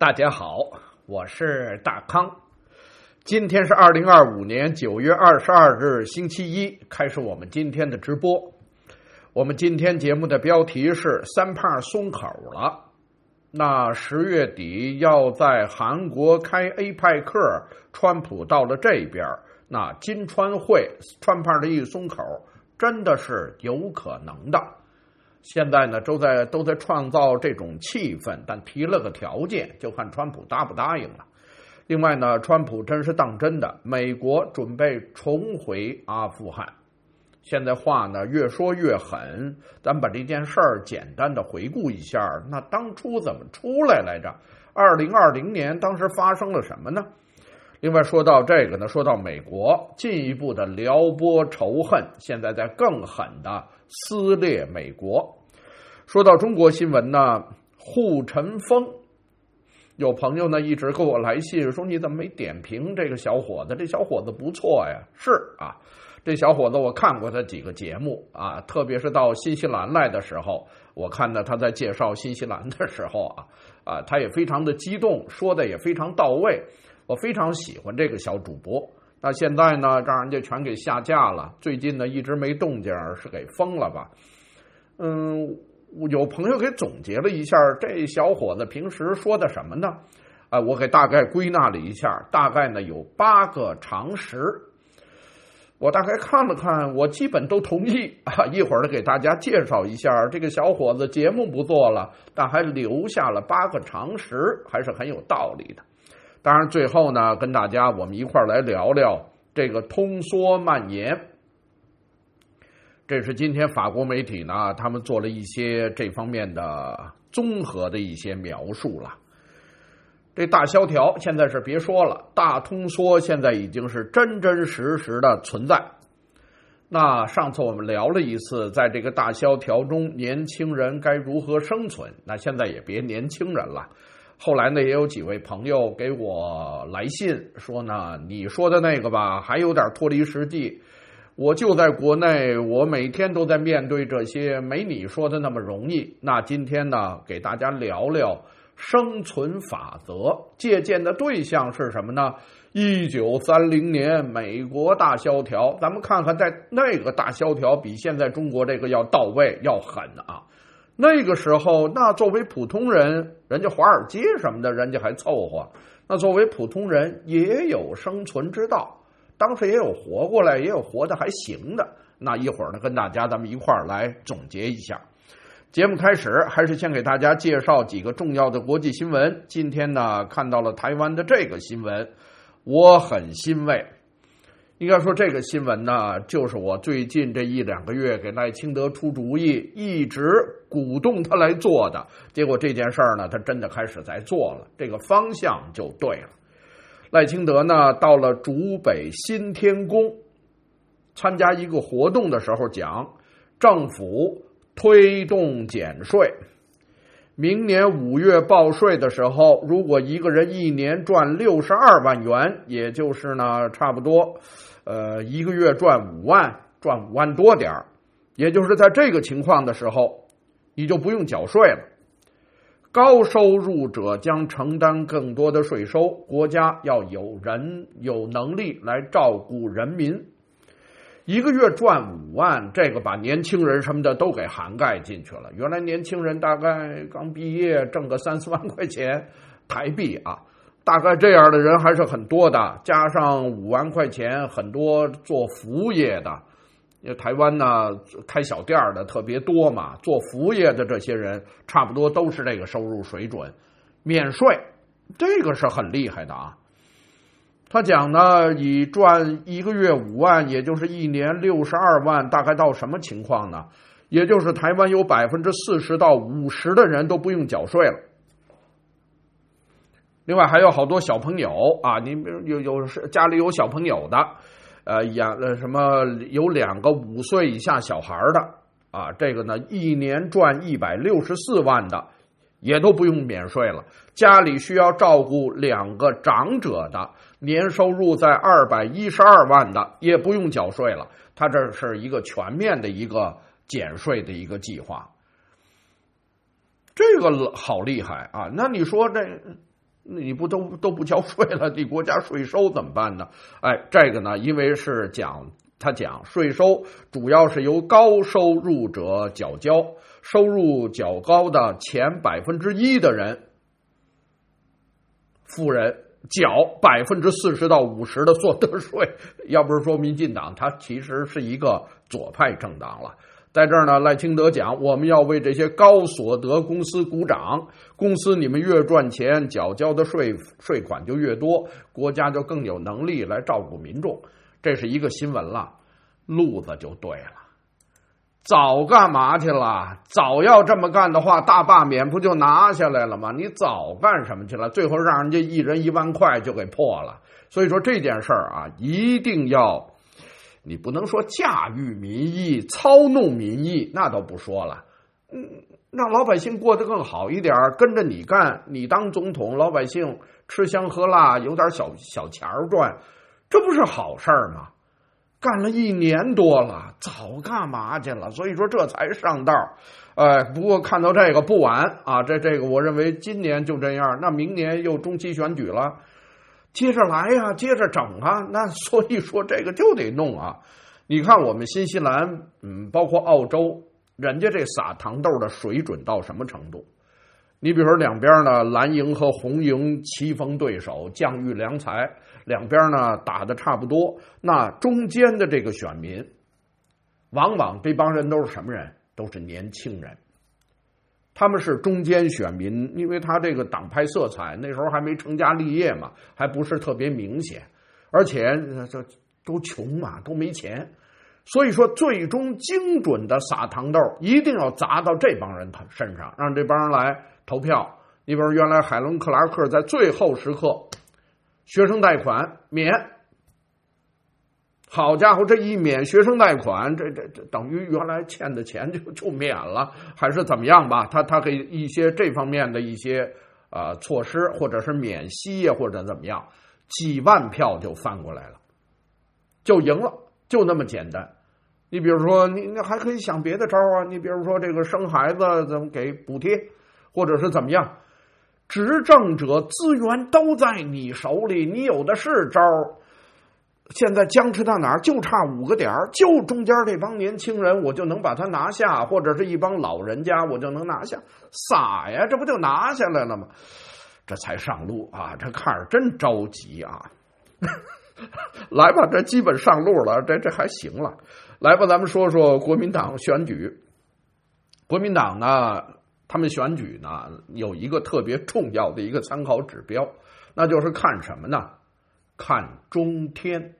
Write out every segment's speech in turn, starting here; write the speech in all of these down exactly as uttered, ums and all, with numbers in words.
大家好，我是大康。今天是二零二五年九月二十二日星期一，开始我们今天的直播。我们今天节目的标题是三胖松口了。那十月底要在韩国开 A 派克，川普到了这边，那金川会川胖的一松口真的是有可能的。现在呢，都在都在创造这种气氛，但提了个条件，就看川普答不答应了。另外呢，川普真是当真的，美国准备重回阿富汗。现在话呢越说越狠，咱把这件事儿简单的回顾一下。那当初怎么出来来着？二零二零年当时发生了什么呢？另外说到这个呢，说到美国进一步的撩拨仇恨，现在在更狠的撕裂美国。说到中国新闻呢，护城风，有朋友呢一直给我来信说，你怎么没点评这个小伙子？这小伙子不错呀。是啊，这小伙子我看过他几个节目啊，特别是到新西兰来的时候，我看到他在介绍新西兰的时候啊，啊，他也非常的激动，说的也非常到位。我非常喜欢这个小主播。那现在呢，让人家全给下架了。最近呢，一直没动静，是给封了吧？嗯，有朋友给总结了一下，这小伙子平时说的什么呢？啊，我给大概归纳了一下，大概呢有八个常识。我大概看了看，我基本都同意啊。一会儿呢，给大家介绍一下这个小伙子节目不做了，但还留下了八个常识，还是很有道理的。当然最后呢，跟大家我们一块儿来聊聊这个通缩蔓延。这是今天法国媒体呢，他们做了一些这方面的综合的一些描述了。这大萧条现在是别说了，大通缩现在已经是真真实实的存在。那上次我们聊了一次，在这个大萧条中年轻人该如何生存，那现在也别年轻人了。后来呢，也有几位朋友给我来信说呢，你说的那个吧，还有点脱离实际。我就在国内，我每天都在面对这些，没你说的那么容易。那今天呢，给大家聊聊生存法则，借鉴的对象是什么呢？一九三零年美国大萧条，咱们看看在那个大萧条比现在中国这个要到位要狠啊。那个时候，那作为普通人，人家华尔街什么的，人家还凑合。那作为普通人，也有生存之道。当时也有活过来，也有活得还行的。那一会儿呢，跟大家咱们一块儿来总结一下。节目开始，还是先给大家介绍几个重要的国际新闻。今天呢，看到了台湾的这个新闻，我很欣慰。应该说这个新闻呢，就是我最近这一两个月给赖清德出主意，一直鼓动他来做的。结果这件事儿呢，他真的开始在做了，这个方向就对了。赖清德呢，到了竹北新天宫参加一个活动的时候讲，政府推动减税。明年五月报税的时候，如果一个人一年赚六十二万元，也就是呢差不多呃一个月赚五万，赚五万多点儿，也就是在这个情况的时候，你就不用缴税了。高收入者将承担更多的税收，国家要有人有能力来照顾人民。一个月赚五万，这个把年轻人什么的都给涵盖进去了。原来年轻人大概刚毕业挣个三四万块钱台币啊，大概这样的人还是很多的。加上五万块钱，很多做服务业的，因为台湾呢开小店的特别多嘛，做服务业的这些人差不多都是这个收入水准，免税，这个是很厉害的啊。他讲呢，以赚一个月五万，也就是一年六十二万，大概到什么情况呢？也就是台湾有百分之四十到五十的人都不用缴税了。另外还有好多小朋友啊，你比如有有家里有小朋友的，呃，养了什么有两个五岁以下小孩的啊，这个呢一年赚一百六十四万的，也都不用免税了。家里需要照顾两个长者的，年收入在二百一十二万的，也不用缴税了。他这是一个全面的一个减税的一个计划，这个好厉害啊！那你说这你不都都不交税了，你国家税收怎么办呢？哎，这个呢，因为是讲他讲税收主要是由高收入者缴交，收入较高的前百分之一的人，富人缴百分之四十到五十的所得税。要不是说民进党，它其实是一个左派政党了。在这儿呢，赖清德讲，我们要为这些高所得公司鼓掌，公司你们越赚钱，缴交的税税款就越多，国家就更有能力来照顾民众。这是一个新闻了，路子就对了。早干嘛去了？早要这么干的话，大罢免不就拿下来了吗？你早干什么去了？最后让人家一人一万块就给破了。所以说这件事儿啊，一定要，你不能说驾驭民意、操弄民意，那都不说了。嗯，让老百姓过得更好一点，跟着你干，你当总统，老百姓吃香喝辣，有点小小钱赚，这不是好事儿吗？干了一年多了，早干嘛去了？所以说这才上道。呃，不过看到这个不晚啊，这这个我认为今年就这样，那明年又中期选举了，接着来呀、啊，接着整啊。那所以说这个就得弄啊。你看我们新西兰，嗯，包括澳洲，人家这撒糖豆的水准到什么程度？你比如说两边呢，蓝营和红营棋逢对手，将遇良才，两边呢打的差不多，那中间的这个选民，往往这帮人都是什么人？都是年轻人，他们是中间选民，因为他这个党派色彩那时候还没成家立业嘛，还不是特别明显，而且这都穷嘛，都没钱，所以说最终精准的撒糖豆一定要砸到这帮人身上，让这帮人来投票。你比如原来海伦克拉克在最后时刻学生贷款免，好家伙，这一免学生贷款，这这这等于原来欠的钱就就免了，还是怎么样吧？他他给一些这方面的一些呃措施，或者是免息呀，或者怎么样，几万票就翻过来了，就赢了，就那么简单。你比如说，你你还可以想别的招啊，你比如说这个生孩子怎么给补贴，或者是怎么样。执政者资源都在你手里，你有的是招。现在僵持到哪儿？就差五个点儿，就中间这帮年轻人，我就能把他拿下，或者是一帮老人家，我就能拿下。傻呀，这不就拿下来了吗？这才上路啊！这看着真着急啊！来吧，这基本上路了，这这还行了。来吧，咱们说说国民党选举。国民党呢，他们选举呢有一个特别重要的一个参考指标，那就是看什么呢？看中天。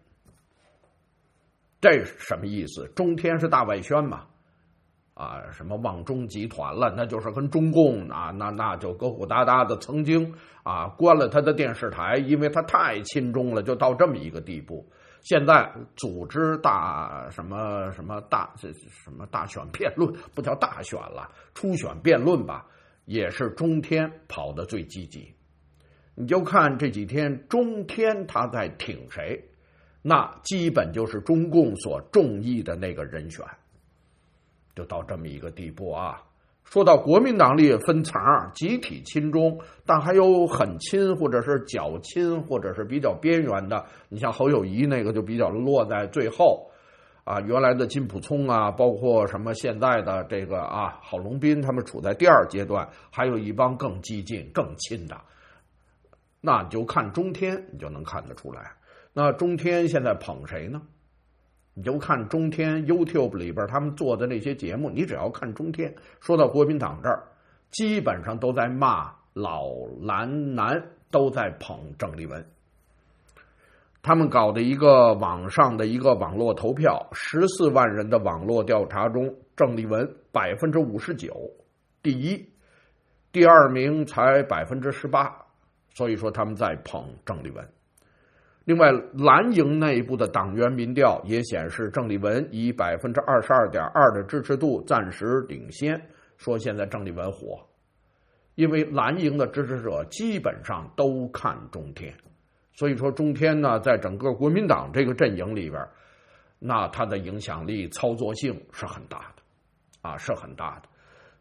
这是什么意思？中天是大外宣嘛，啊，什么旺中集团了，那就是跟中共啊，那那就勾勾搭搭的，曾经啊关了他的电视台，因为他太亲中了，就到这么一个地步。现在组织大什么什么大这什么大选辩论，不叫大选了，初选辩论吧，也是中天跑得最积极。你就看这几天中天他在挺谁，那基本就是中共所中意的那个人选，就到这么一个地步啊。说到国民党里也分层，集体亲中，但还有很亲或者是较亲或者是比较边缘的。你像侯友宜那个就比较落在最后啊，原来的金溥聪啊，包括什么现在的这个啊郝龙斌，他们处在第二阶段，还有一帮更激进更亲的。那你就看中天，你就能看得出来。那中天现在捧谁呢？你就看中天 YouTube 里边他们做的那些节目，你只要看中天，说到国民党这儿，基本上都在骂老蓝男，都在捧郑丽文。他们搞的一个网上的一个网络投票，十四万人的网络调查中，郑丽文百分之五十九，第一，第二名才百分之十八。所以说他们在捧郑丽文。另外，蓝营内部的党员民调也显示，郑丽文以百分之二十二点二的支持度暂时领先，说现在郑丽文火，因为蓝营的支持者基本上都看中天，所以说中天呢，在整个国民党这个阵营里边，那它的影响力、操作性是很大的，啊，是很大的。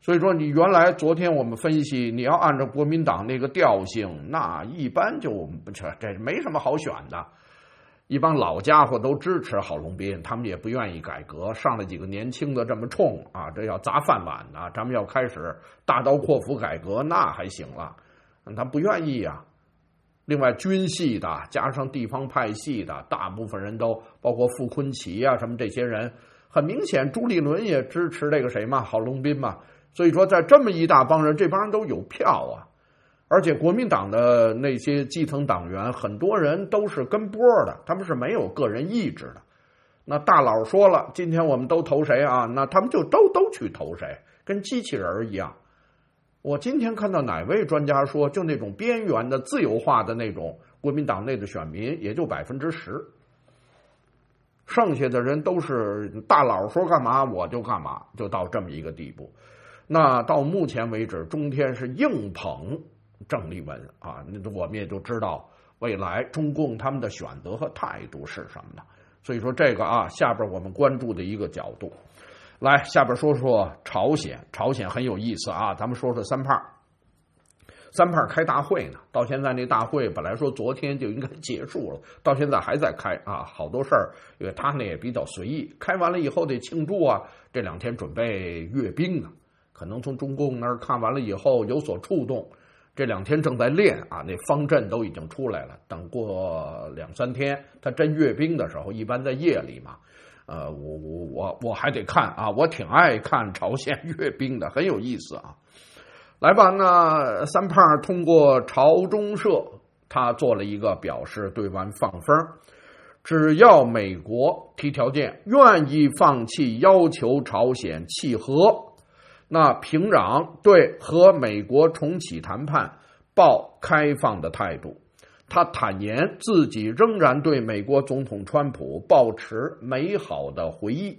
所以说，你原来昨天我们分析，你要按照国民党那个调性，那一般就这这没什么好选的。一帮老家伙都支持郝龙斌，他们也不愿意改革，上来几个年轻的这么冲啊，这要砸饭碗呢，咱们要开始大刀阔斧改革，那还行了，他不愿意啊。另外，军系的加上地方派系的，大部分人都包括傅昆萁啊什么这些人，很明显，朱立伦也支持这个谁嘛，郝龙斌嘛。所以说，在这么一大帮人，这帮人都有票啊。而且国民党的那些基层党员，很多人都是跟波的，他们是没有个人意志的。那大佬说了，今天我们都投谁啊？那他们就都都去投谁，跟机器人一样。我今天看到哪位专家说，就那种边缘的自由化的那种国民党内的选民，也就百分之十，剩下的人都是大佬说干嘛我就干嘛，就到这么一个地步。那到目前为止，中天是硬捧郑丽文啊，那我们也就知道未来中共他们的选择和态度是什么的。所以说这个啊，下边我们关注的一个角度。来，下边说说朝鲜，朝鲜很有意思啊，咱们说说三胖。三胖开大会呢，到现在那大会本来说昨天就应该结束了，到现在还在开啊，好多事儿，因为他呢也比较随意，开完了以后得庆祝啊，这两天准备阅兵呢，可能从中共那儿看完了以后有所触动，这两天正在练啊，那方阵都已经出来了，等过两三天他真阅兵的时候，一般在夜里嘛，呃，我我我我还得看啊，我挺爱看朝鲜阅兵的，很有意思啊。来吧，那三胖通过朝中社，他做了一个表示，对外放风，只要美国提条件，愿意放弃要求朝鲜弃核，那平壤对和美国重启谈判抱开放的态度。他坦言自己仍然对美国总统川普抱持美好的回忆。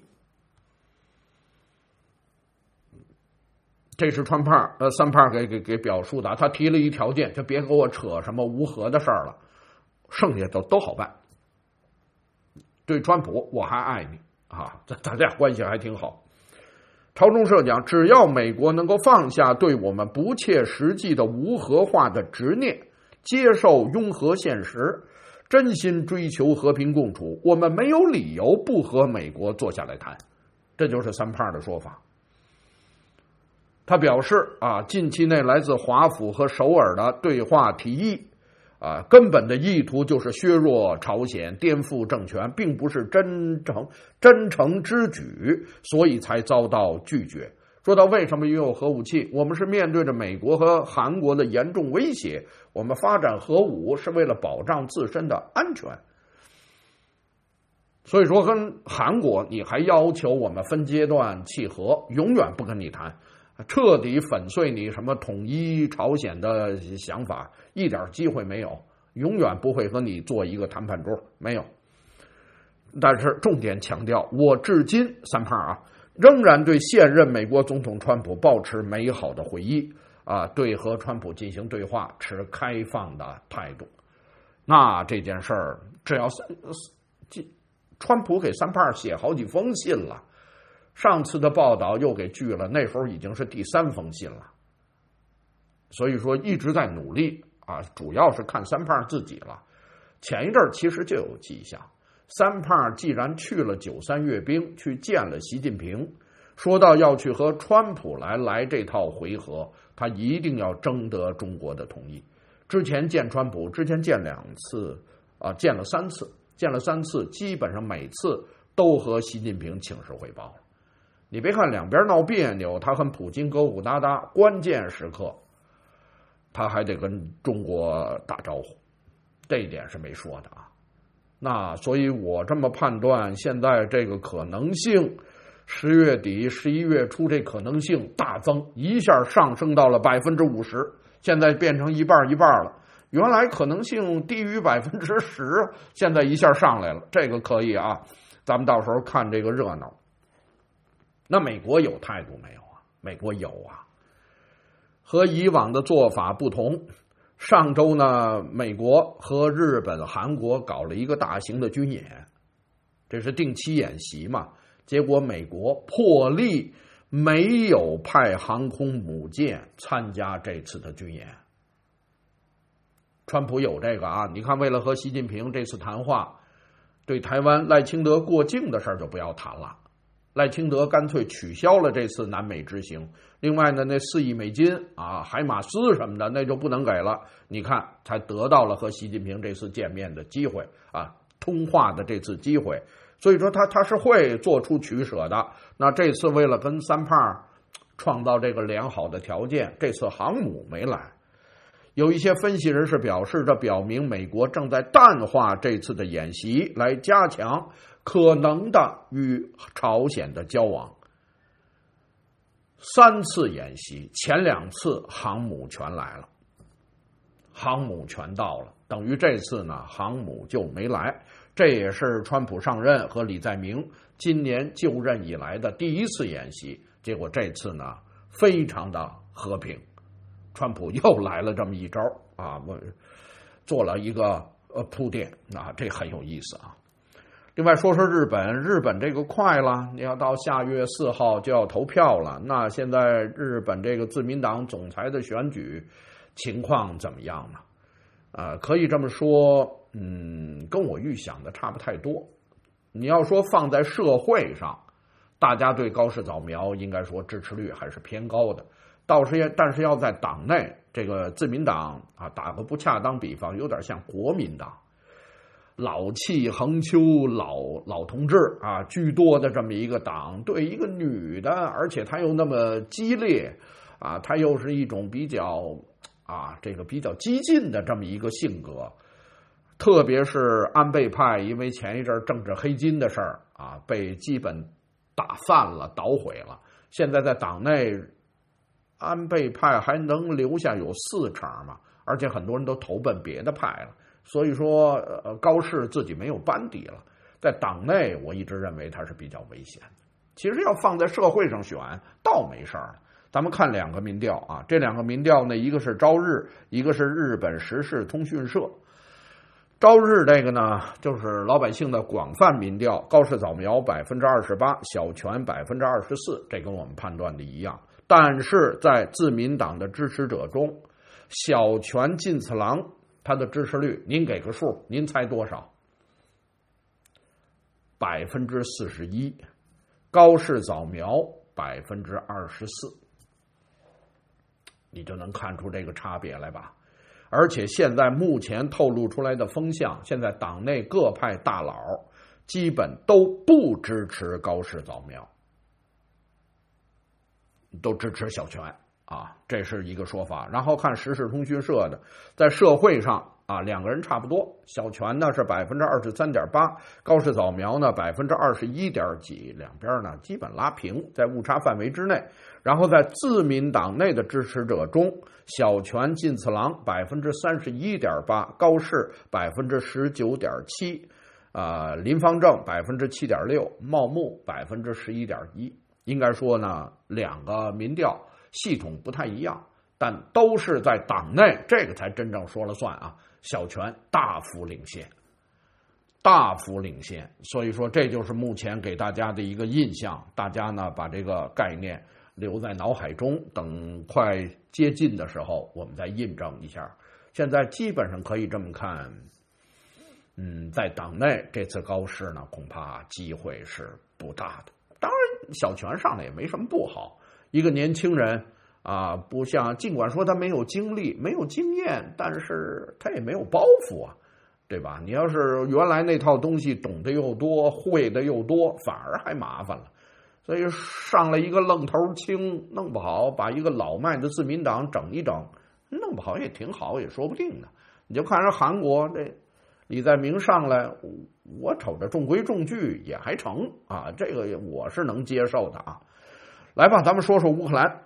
这是川胖呃三胖给给给表述的，他提了一条件，就别给我扯什么无核的事儿了，剩下都都好办。对川普我还爱你啊，咱俩关系还挺好。朝中社讲，只要美国能够放下对我们不切实际的无核化的执念，接受拥核现实，真心追求和平共处，我们没有理由不和美国坐下来谈。这就是三胖的说法。他表示啊，近期内来自华府和首尔的对话提议啊，根本的意图就是削弱朝鲜，颠覆政权，并不是真诚真诚之举，所以才遭到拒绝。说到为什么拥有核武器，我们是面对着美国和韩国的严重威胁，我们发展核武是为了保障自身的安全。所以说跟韩国你还要求我们分阶段弃核，永远不跟你谈，彻底粉碎你什么统一朝鲜的想法，一点机会没有，永远不会和你做一个谈判桌，没有。但是重点强调，我至今三胖啊，仍然对现任美国总统川普抱持美好的回忆啊，对和川普进行对话持开放的态度。那这件事儿，只要三川普给三胖写好几封信了，上次的报道又给拒了，那时候已经是第三封信了。所以说一直在努力啊，主要是看三胖自己了。前一阵其实就有迹象，三胖既然去了九三阅兵，去见了习近平，说到要去和川普来来这套回合，他一定要征得中国的同意。之前见川普，之前见两次啊，见了三次，见了三次，基本上每次都和习近平请示汇报。你别看两边闹别扭，他和普京勾勾搭搭，关键时刻他还得跟中国打招呼，这一点是没说的啊。那所以我这么判断，现在这个可能性，十月底十一月初这可能性大增，一下上升到了百分之五十，现在变成一半一半了。原来可能性低于百分之十，现在一下上来了，这个可以啊，咱们到时候看这个热闹。那美国有态度没有啊？美国有啊，和以往的做法不同。上周呢，美国和日本、韩国搞了一个大型的军演，这是定期演习嘛。结果美国破例没有派航空母舰参加这次的军演。川普有这个啊，你看为了和习近平这次谈话，对台湾赖清德过境的事儿就不要谈了，赖清德干脆取消了这次南美之行。另外呢，那四亿美金啊，海马斯什么的那就不能给了。你看，才得到了和习近平这次见面的机会啊，通话的这次机会。所以说他他是会做出取舍的。那这次为了跟三胖创造这个良好的条件，这次航母没来。有一些分析人士表示，这表明美国正在淡化这次的演习，来加强可能的与朝鲜的交往。三次演习，前两次航母全来了，航母全到了，等于这次呢航母就没来。这也是川普上任和李在明今年就任以来的第一次演习，结果这次呢非常的和平。川普又来了这么一招啊，我做了一个呃铺垫啊，这很有意思啊。另外说说日本，日本这个快了，你要到下月四号就要投票了。那现在日本这个自民党总裁的选举情况怎么样呢？呃，可以这么说，嗯，跟我预想的差不太多。你要说放在社会上，大家对高市早苗应该说支持率还是偏高的。倒是也，但是要在党内，这个自民党啊，打个不恰当比方，有点像国民党，老气横秋、老老同志啊居多的这么一个党，对一个女的，而且她又那么激烈啊，她又是一种比较啊这个比较激进的这么一个性格，特别是安倍派，因为前一阵政治黑金的事儿啊，被基本打翻了、捣毁了，现在在党内。安倍派还能留下有四成嘛，而且很多人都投奔别的派了，所以说呃高市自己没有班底了，在党内我一直认为他是比较危险的。其实要放在社会上选倒没事儿了。咱们看两个民调啊，这两个民调呢，一个是朝日，一个是日本时事通讯社。朝日这个呢，就是老百姓的广泛民调，高市早苗百分之二十八，小泉百分之二十四，这跟我们判断的一样。但是在自民党的支持者中，小泉进次郎他的支持率，您给个数，您猜多少？百分之四十一，高市早苗百分之二十四，你就能看出这个差别来吧？而且现在目前透露出来的风向，现在党内各派大佬基本都不支持高市早苗。都支持小泉啊，这是一个说法。然后看时事通讯社的，在社会上啊，两个人差不多。小泉呢是百分之二十三点八，高市早苗呢百分之二十一点几，两边呢基本拉平，在误差范围之内。然后在自民党内的支持者中，小泉进次郎百分之三十一点八，高市百分之十九点七，啊，林芳正百分之七点六，茂木百分之十一点一。应该说呢，两个民调系统不太一样，但都是在党内，这个才真正说了算啊。小泉大幅领先，大幅领先，所以说这就是目前给大家的一个印象。大家呢把这个概念留在脑海中，等快接近的时候，我们再印证一下。现在基本上可以这么看，嗯，在党内这次高市呢，恐怕机会是不大的。当然，小泉上来也没什么不好，一个年轻人啊，不像尽管说他没有经历、没有经验，但是他也没有包袱啊，对吧？你要是原来那套东西懂得又多、会的又多，反而还麻烦了。所以上来一个愣头青，弄不好把一个老迈的自民党整一整，弄不好也挺好，也说不定的。你就看人韩国这李在明上来，我瞅着中规中矩也还成啊，这个我是能接受的啊。来吧，咱们说说乌克兰。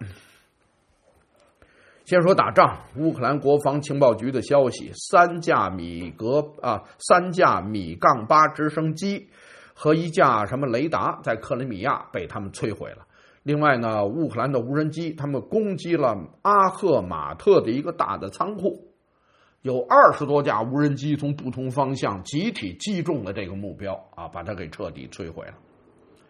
先说打仗，乌克兰国防情报局的消息，三架米格啊，三架米杠八直升机和一架什么雷达在克里米亚被他们摧毁了。另外呢，乌克兰的无人机他们攻击了阿赫马特的一个大的仓库。有二十多架无人机从不同方向集体击中了这个目标啊，把它给彻底摧毁了。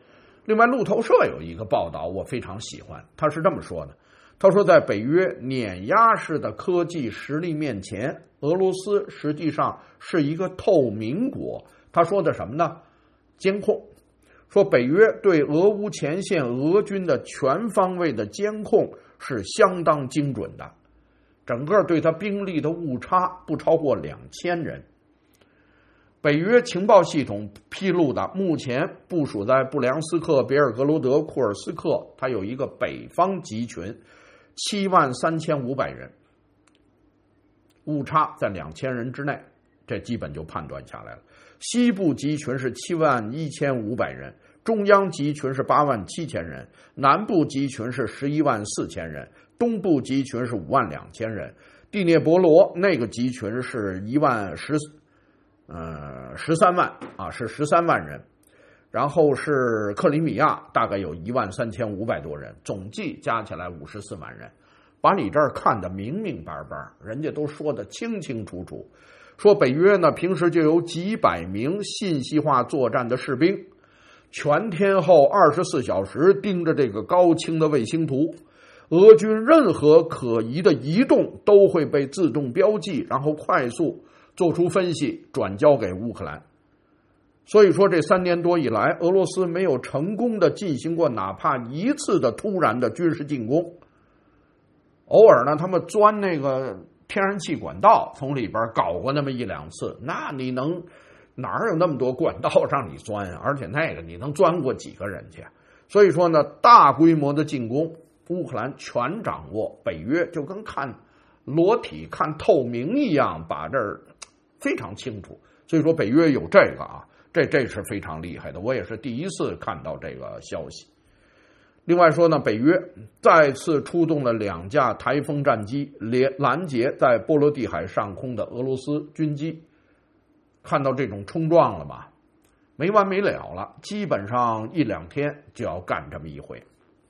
另外，路透社有一个报道我非常喜欢，他是这么说的，他说在北约碾压式的科技实力面前，俄罗斯实际上是一个透明国。他说的什么呢？监控。说北约对俄乌前线俄军的全方位的监控是相当精准的，整个对他兵力的误差不超过两千人。北约情报系统披露的，目前部署在布良斯克、别尔格罗德、库尔斯克，它有一个北方集群，七万三千五百人，误差在两千人之内，这基本就判断下来了。西部集群是七万一千五百人，中央集群是八万七千人，南部集群是十一万四千人，东部集群是五万两千人，第聂伯罗那个集群是一万十，呃十三万啊，是十三万人，然后是克里米亚大概有一万三千五百多人，总计加起来五十四万人，把你这儿看得明明白白，人家都说得清清楚楚。说北约呢，平时就有几百名信息化作战的士兵，全天候二十四小时盯着这个高清的卫星图，俄军任何可疑的移动都会被自动标记，然后快速做出分析，转交给乌克兰。所以说这三年多以来，俄罗斯没有成功的进行过哪怕一次的突然的军事进攻，偶尔呢他们钻那个天然气管道从里边搞过那么一两次，那你能哪有那么多管道让你钻啊？而且那个你能钻过几个人去？所以说呢，大规模的进攻，乌克兰全掌握，北约就跟看裸体看透明一样，把这儿非常清楚。所以说北约有这个啊，这这是非常厉害的，我也是第一次看到这个消息。另外说呢，北约再次出动了两架台风战机，拦截在波罗的海上空的俄罗斯军机。看到这种冲撞了吧，没完没了了，基本上一两天就要干这么一回。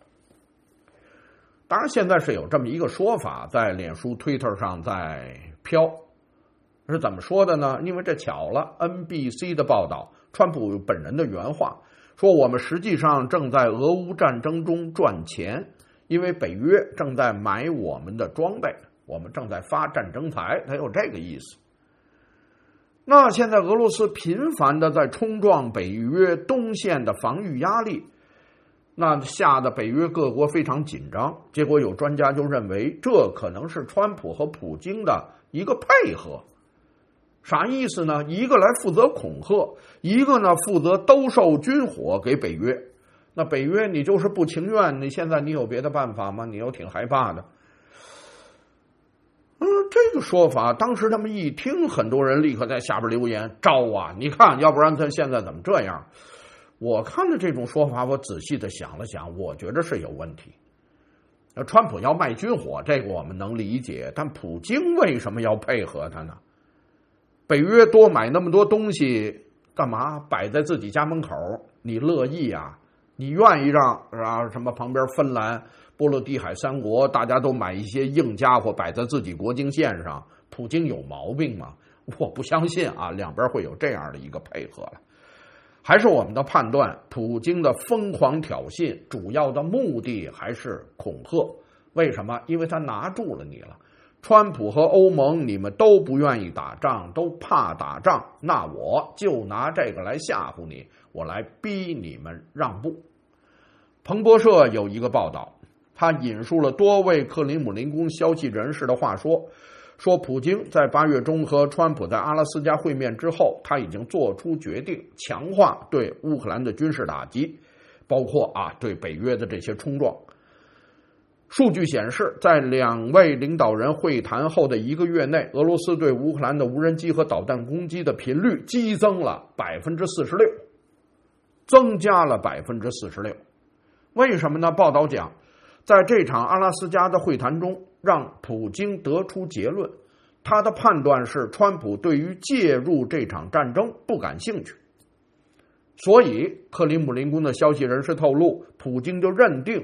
当然现在是有这么一个说法，在脸书 Twitter 上在飘，是怎么说的呢？因为这巧了 N B C 的报道，川普本人的原话说，我们实际上正在俄乌战争中赚钱，因为北约正在买我们的装备，我们正在发战争财，他有这个意思。那现在俄罗斯频繁的在冲撞北约东线的防御压力，那吓得北约各国非常紧张，结果有专家就认为这可能是川普和普京的一个配合。啥意思呢？一个来负责恐吓，一个呢负责兜售军火给北约。那北约你就是不情愿，你现在你有别的办法吗？你又挺害怕的。嗯，这个说法当时他们一听，很多人立刻在下边留言招啊，你看要不然他现在怎么这样。我看了这种说法，我仔细的想了想，我觉得是有问题。川普要卖军火，这个我们能理解，但普京为什么要配合他呢？北约多买那么多东西干嘛？摆在自己家门口，你乐意啊？你愿意让啊什么旁边芬兰、波罗的海三国大家都买一些硬家伙摆在自己国境线上？普京有毛病吗？我不相信啊，两边会有这样的一个配合了。还是我们的判断，普京的疯狂挑衅主要的目的还是恐吓。为什么？因为他拿住了你了。川普和欧盟你们都不愿意打仗，都怕打仗，那我就拿这个来吓唬你，我来逼你们让步。彭博社有一个报道，他引述了多位克里姆林宫消息人士的话说，说普京在八月中和川普在阿拉斯加会面之后，他已经做出决定，强化对乌克兰的军事打击，包括啊对北约的这些冲撞。数据显示，在两位领导人会谈后的一个月内，俄罗斯对乌克兰的无人机和导弹攻击的频率激增了 百分之四十六， 增加了 百分之四十六。 为什么呢？报道讲，在这场阿拉斯加的会谈中，让普京得出结论，他的判断是川普对于介入这场战争不感兴趣。所以克里姆林宫的消息人士透露，普京就认定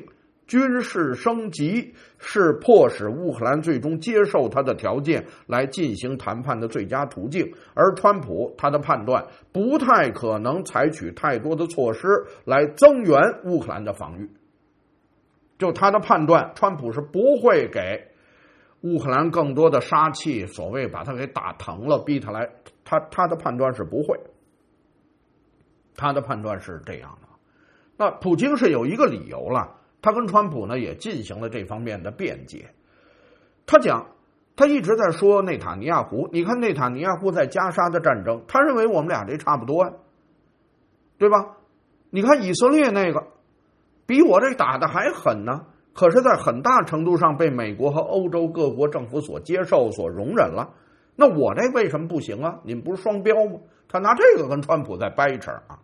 军事升级是迫使乌克兰最终接受他的条件来进行谈判的最佳途径，而川普他的判断不太可能采取太多的措施来增援乌克兰的防御。就他的判断，川普是不会给乌克兰更多的杀气，所谓把他给打疼了，逼他来，他他的判断是不会。他的判断是这样的。那普京是有一个理由了，他跟川普呢也进行了这方面的辩解。他讲，他一直在说内塔尼亚胡，你看内塔尼亚胡在加沙的战争，他认为我们俩这差不多呀，对吧？你看以色列那个比我这打的还狠呢，可是在很大程度上被美国和欧洲各国政府所接受所容忍了，那我这为什么不行啊？你们不是双标吗？他拿这个跟川普在掰扯啊。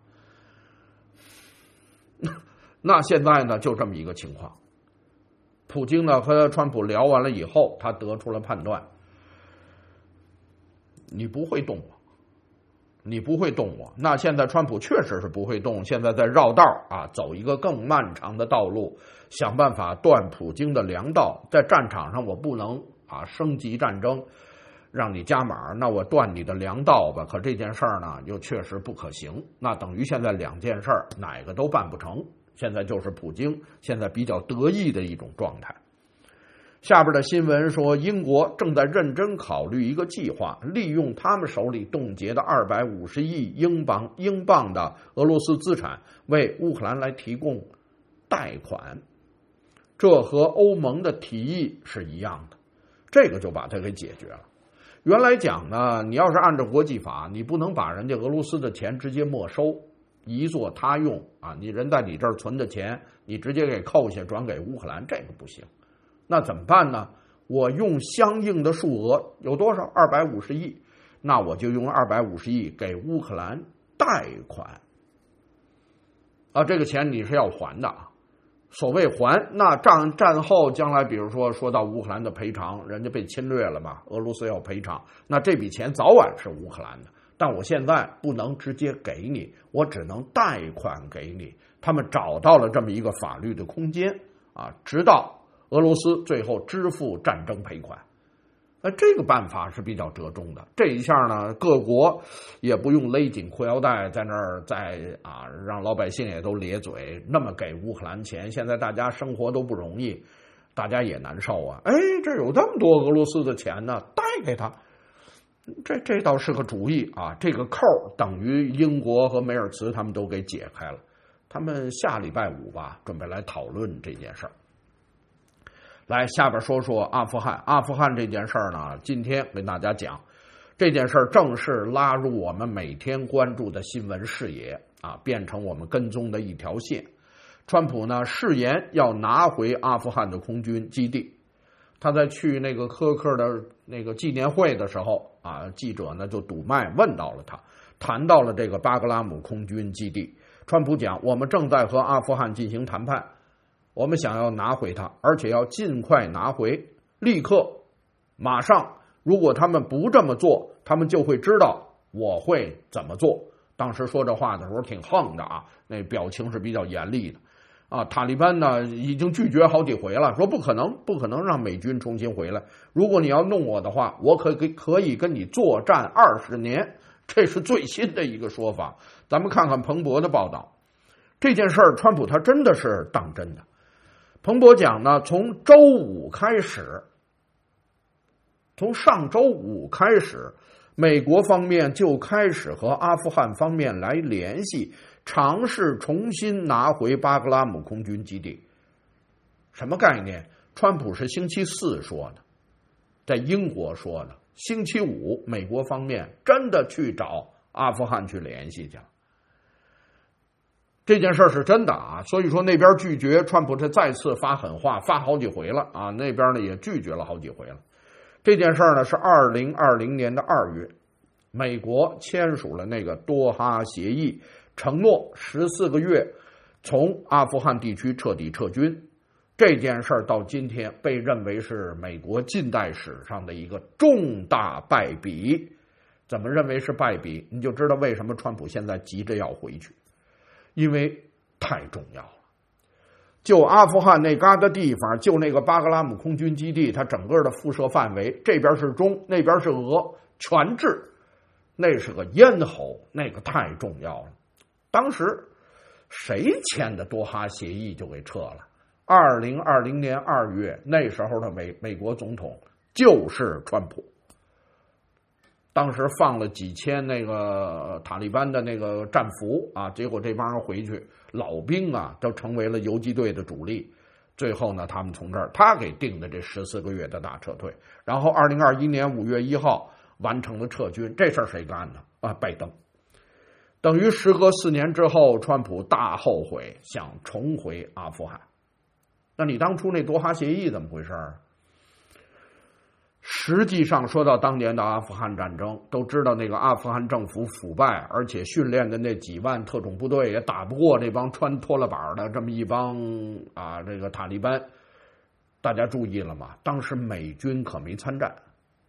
那现在呢就这么一个情况，普京呢和川普聊完了以后，他得出了判断，你不会动我，你不会动我。那现在川普确实是不会动，现在在绕道啊，走一个更漫长的道路，想办法断普京的粮道。在战场上我不能啊升级战争，让你加码，那我断你的粮道吧。可这件事儿呢又确实不可行，那等于现在两件事儿哪个都办不成。现在就是普京现在比较得意的一种状态。下边的新闻说，英国正在认真考虑一个计划，利用他们手里冻结的二百五十亿英镑英镑的俄罗斯资产，为乌克兰来提供贷款。这和欧盟的提议是一样的，这个就把它给解决了。原来讲呢，你要是按照国际法，你不能把人家俄罗斯的钱直接没收，移作他用啊！你人在你这儿存的钱，你直接给扣下转给乌克兰，这个不行。那怎么办呢？我用相应的数额，有多少？二百五十亿，那我就用二百五十亿给乌克兰贷款啊！这个钱你是要还的啊。所谓还，那战战后将来，比如说说到乌克兰的赔偿，人家被侵略了嘛，俄罗斯要赔偿，那这笔钱早晚是乌克兰的。但我现在不能直接给你，我只能贷款给你。他们找到了这么一个法律的空间啊，直到俄罗斯最后支付战争赔款。那这个办法是比较折中的。这一下呢，各国也不用勒紧裤腰带，在那儿再啊让老百姓也都咧嘴，那么给乌克兰钱。现在大家生活都不容易，大家也难受啊。哎，这有这么多俄罗斯的钱呢，贷给他。这这倒是个主意啊！这个扣等于英国和梅尔茨他们都给解开了，他们下礼拜五吧准备来讨论这件事儿。来，下边说说阿富汗。阿富汗这件事儿呢，今天跟大家讲，这件事儿正式拉入我们每天关注的新闻视野啊，变成我们跟踪的一条线。川普呢誓言要拿回阿富汗的空军基地。他在去那个科克的那个纪念会的时候啊，记者呢就堵麦问到了他，谈到了这个巴格拉姆空军基地。川普讲，我们正在和阿富汗进行谈判，我们想要拿回它，而且要尽快拿回，立刻马上，如果他们不这么做，他们就会知道我会怎么做。当时说这话的时候挺横的啊，那表情是比较严厉的啊。塔利班呢已经拒绝好几回了，说不可能，不可能让美军重新回来。如果你要弄我的话，我可可以跟你作战二十年。这是最新的一个说法。咱们看看彭博的报道，这件事儿，川普他真的是当真的。彭博讲呢，从周五开始，从上周五开始，美国方面就开始和阿富汗方面来联系，尝试重新拿回巴格拉姆空军基地。什么概念？川普是星期四说的，在英国说的，星期五美国方面真的去找阿富汗去联系去了。这件事是真的啊，所以说那边拒绝，川普这再次发狠话，发好几回了啊，那边呢也拒绝了好几回了。这件事呢是二零二零年的二月，美国签署了那个多哈协议，承诺十四个月从阿富汗地区彻底撤军。这件事到今天被认为是美国近代史上的一个重大败笔。怎么认为是败笔？你就知道为什么川普现在急着要回去，因为太重要了。 就阿富汗那旮瘩地方，就那个巴格拉姆空军基地，它整个的辐射范围，这边是中，那边是俄，全制，那是个咽喉，那个太重要了。当时谁签的多哈协议就给撤了。二零二零年二月，那时候的美美国总统就是川普。当时放了几千那个塔利班的那个战俘啊，结果这帮人回去，老兵啊都成为了游击队的主力。最后呢，他们从这儿他给定的这十四个月的大撤退，然后二零二一年五月一号完成了撤军。这事儿谁干的啊？拜登。等于时隔四年之后，川普大后悔，想重回阿富汗。那你当初那多哈协议怎么回事儿？实际上说到当年的阿富汗战争，都知道那个阿富汗政府腐败，而且训练的那几万特种部队也打不过这帮穿拖拉板的这么一帮啊这个塔利班。大家注意了吗？当时美军可没参战，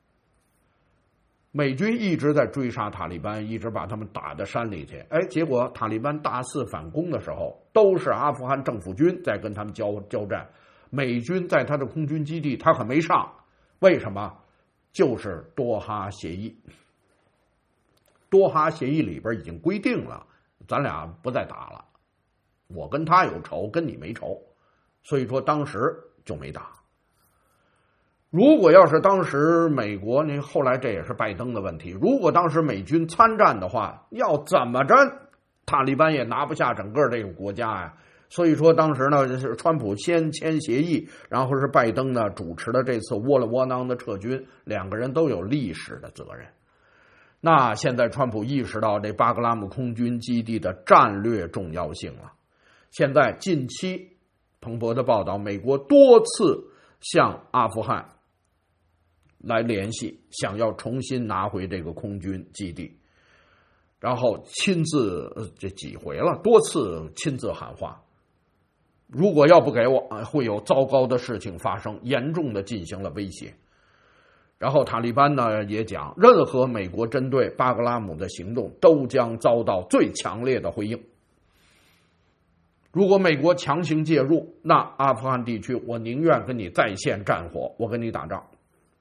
美军一直在追杀塔利班，一直把他们打到山里去。哎，结果塔利班大肆反攻的时候，都是阿富汗政府军在跟他们交交战，美军在他的空军基地他可没上。为什么？就是多哈协议。多哈协议里边已经规定了，咱俩不再打了，我跟他有仇，跟你没仇，所以说当时就没打。如果要是当时美国，那后来这也是拜登的问题，如果当时美军参战的话，要怎么着塔利班也拿不下整个这个国家呀。所以说当时呢是川普先签协议，然后是拜登呢主持了这次窝了窝囊的撤军，两个人都有历史的责任。那现在川普意识到这巴格拉姆空军基地的战略重要性了。现在近期彭博的报道，美国多次向阿富汗来联系，想要重新拿回这个空军基地，然后亲自这几回了，多次亲自喊话，如果要不给我，会有糟糕的事情发生，严重的进行了威胁。然后塔利班呢也讲，任何美国针对巴格拉姆的行动都将遭到最强烈的回应。如果美国强行介入，那阿富汗地区我宁愿跟你再现战火，我跟你打仗。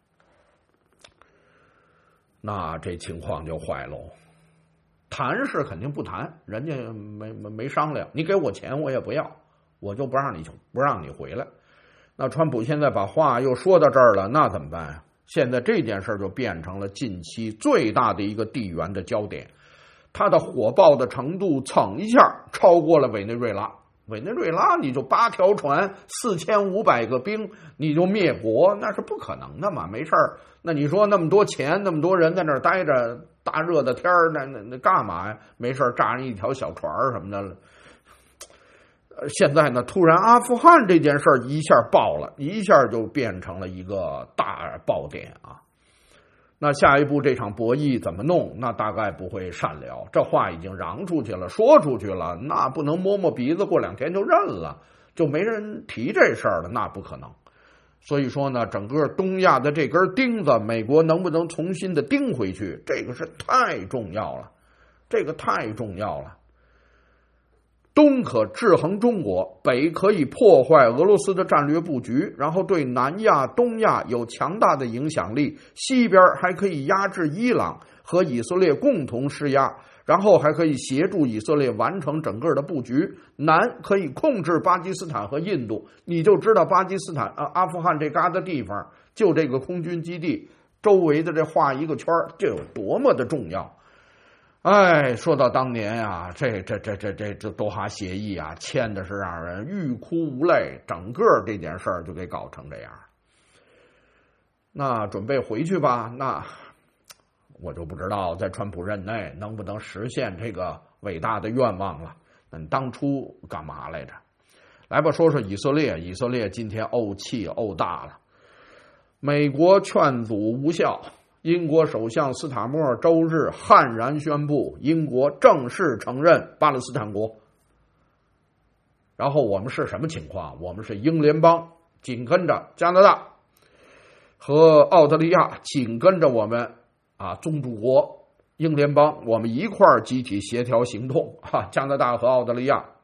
那这情况就坏喽。谈是肯定不谈，人家没没没商量，你给我钱我也不要，我就不让你不让你回来。那川普现在把话又说到这儿了，那怎么办？现在这件事就变成了近期最大的一个地缘的焦点，它的火爆的程度蹭一下超过了委内瑞拉。委内瑞拉你就八条船四千五百个兵你就灭国，那是不可能的嘛，没事儿。那你说那么多钱那么多人在那儿待着，大热的天儿，那那那干嘛呀？没事炸人一条小船什么的。现在呢，突然阿富汗这件事儿一下爆了，一下就变成了一个大爆点啊。那下一步这场博弈怎么弄？那大概不会善了。这话已经嚷出去了，说出去了，那不能摸摸鼻子过两天就认了，就没人提这事儿了，那不可能。所以说呢，整个东亚的这根钉子，美国能不能重新的钉回去，这个是太重要了，这个太重要了。东可制衡中国，北可以破坏俄罗斯的战略布局，然后对南亚、东亚有强大的影响力，西边还可以压制伊朗，和以色列共同施压，然后还可以协助以色列完成整个的布局，南可以控制巴基斯坦和印度。你就知道巴基斯坦啊、阿富汗这旮瘩地方，就这个空军基地周围的这画一个圈，这有多么的重要。哎，说到当年呀、啊，这这这这这这多哈协议啊，签的是让人欲哭无泪，整个这件事儿就给搞成这样。那准备回去吧，那我就不知道在川普任内能不能实现这个伟大的愿望了。那你当初干嘛来着？来吧，说说以色列。以色列今天怄气怄大了，美国劝阻无效。英国首相斯塔默周日悍然宣布，英国正式承认巴勒斯坦国。然后我们是什么情况？我们是英联邦，紧跟着加拿大和澳大利亚，紧跟着我们啊宗主国英联邦，我们一块儿集体协调行动。哈、啊，加拿大和澳大利亚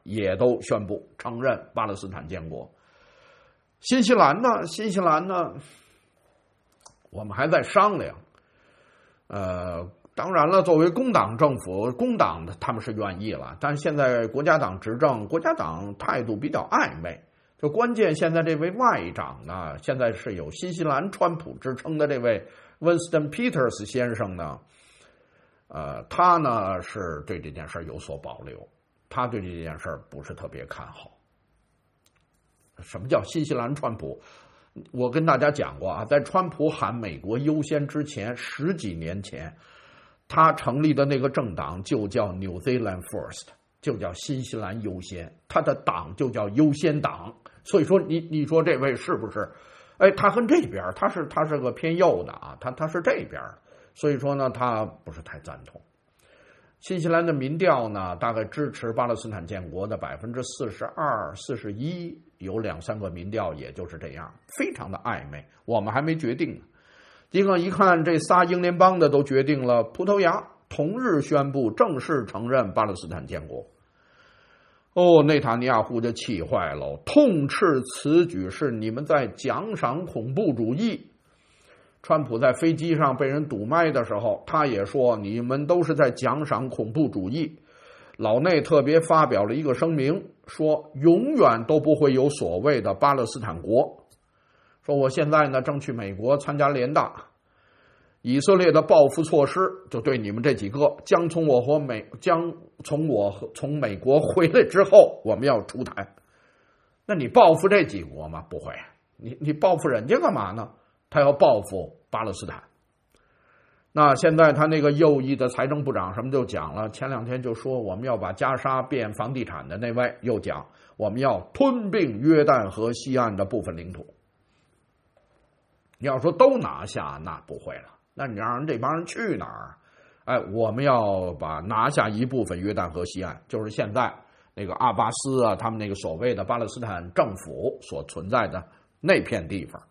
也都宣布承认巴勒斯坦建国。新西兰呢？新西兰呢？我们还在商量。呃，当然了，作为工党政府，工党他们是愿意了，但是现在国家党执政，国家党态度比较暧昧。就关键现在这位外长呢，现在是有新西兰川普之称的这位 Winston Peters 先生呢，呃，他呢是对这件事有所保留，他对这件事不是特别看好。什么叫新西兰川普？我跟大家讲过啊，在川普喊美国优先之前，十几年前，他成立的那个政党就叫 New Zealand First， 就叫新西兰优先，他的党就叫优先党。所以说你，你你说这位是不是？哎，他跟这边，他是他是个偏右的啊，他他是这边，所以说呢，他不是太赞同。新西兰的民调呢，大概支持巴勒斯坦建国的百分之四十二、四十一，有两三个民调也就是这样，非常的暧昧。我们还没决定呢。结果一看，这仨英联邦的都决定了，葡萄牙同日宣布正式承认巴勒斯坦建国。哦，内塔尼亚胡就气坏了，痛斥此举是你们在奖赏恐怖主义。川普在飞机上被人堵麦的时候，他也说你们都是在奖赏恐怖主义。老内特别发表了一个声明，说永远都不会有所谓的巴勒斯坦国。说我现在呢正去美国参加联大，以色列的报复措施就对你们这几个将从我和美将从我从美国回来之后，我们要出台。那你报复这几国吗？不会，你你报复人家干嘛呢？他要报复巴勒斯坦。那现在他那个右翼的财政部长什么就讲了，前两天就说我们要把加沙变房地产的那位又讲我们要吞并约旦河西岸的部分领土。你要说都拿下，那不会了，那你让人这帮人去哪儿？哎，我们要把拿下一部分约旦河西岸，就是现在那个阿巴斯啊，他们那个所谓的巴勒斯坦政府所存在的那片地方。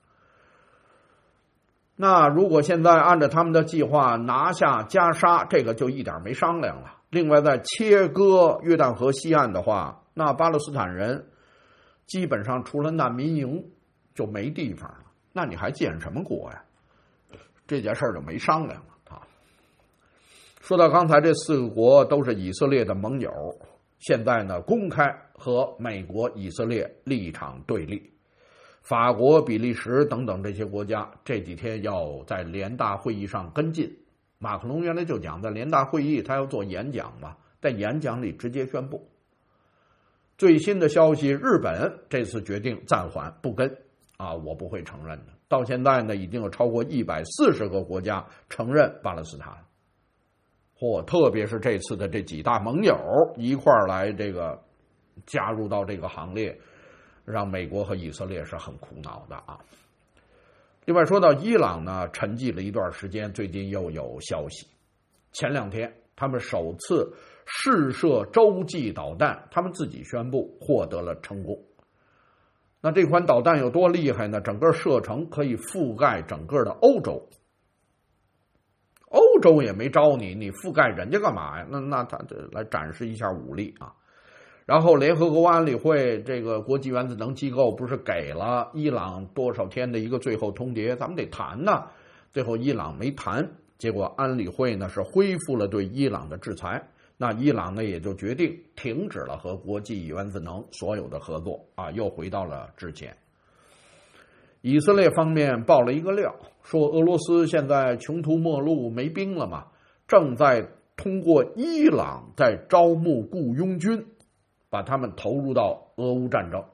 那如果现在按照他们的计划拿下加沙，这个就一点没商量了。另外再切割约旦河西岸的话，那巴勒斯坦人基本上除了难民营就没地方了，那你还建什么国呀？这件事就没商量了啊。说到刚才这四个国都是以色列的盟友，现在呢公开和美国、以色列立场对立。法国、比利时等等这些国家这几天要在联大会议上跟进。马克龙原来就讲，在联大会议他要做演讲嘛，在演讲里直接宣布。最新的消息，日本这次决定暂缓不跟啊，我不会承认的。到现在呢，已经有超过一百四十个国家承认巴勒斯坦。或、哦、特别是这次的这几大盟友一块儿来这个加入到这个行列。让美国和以色列是很苦恼的啊。另外说到伊朗呢，沉寂了一段时间，最近又有消息。前两天他们首次试射洲际导弹，他们自己宣布获得了成功。那这款导弹有多厉害呢？整个射程可以覆盖整个的欧洲。欧洲也没招你，你覆盖人家干嘛呀？那那他来展示一下武力啊。然后联合国安理会这个国际原子能机构不是给了伊朗多少天的一个最后通牒，咱们得谈呢。最后伊朗没谈，结果安理会呢是恢复了对伊朗的制裁，那伊朗呢也就决定停止了和国际原子能所有的合作啊，又回到了之前。以色列方面爆了一个料，说俄罗斯现在穷途末路没兵了嘛，正在通过伊朗在招募雇佣军，把他们投入到俄乌战争。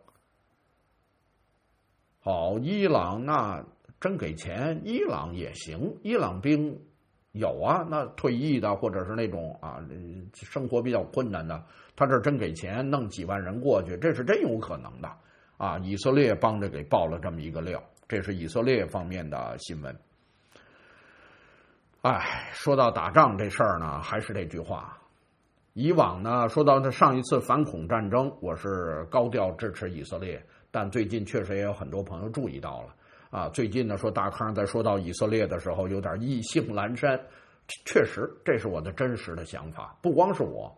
好，伊朗那真给钱，伊朗也行，伊朗兵有啊，那退役的或者是那种啊生活比较困难的，他这真给钱，弄几万人过去，这是真有可能的啊。以色列帮着给爆了这么一个料，这是以色列方面的新闻。哎，说到打仗这事儿呢，还是这句话。以往呢，说到这上一次反恐战争，我是高调支持以色列，但最近确实也有很多朋友注意到了啊。最近呢，说大康在说到以色列的时候，有点意兴阑珊。确实，这是我的真实的想法，不光是我，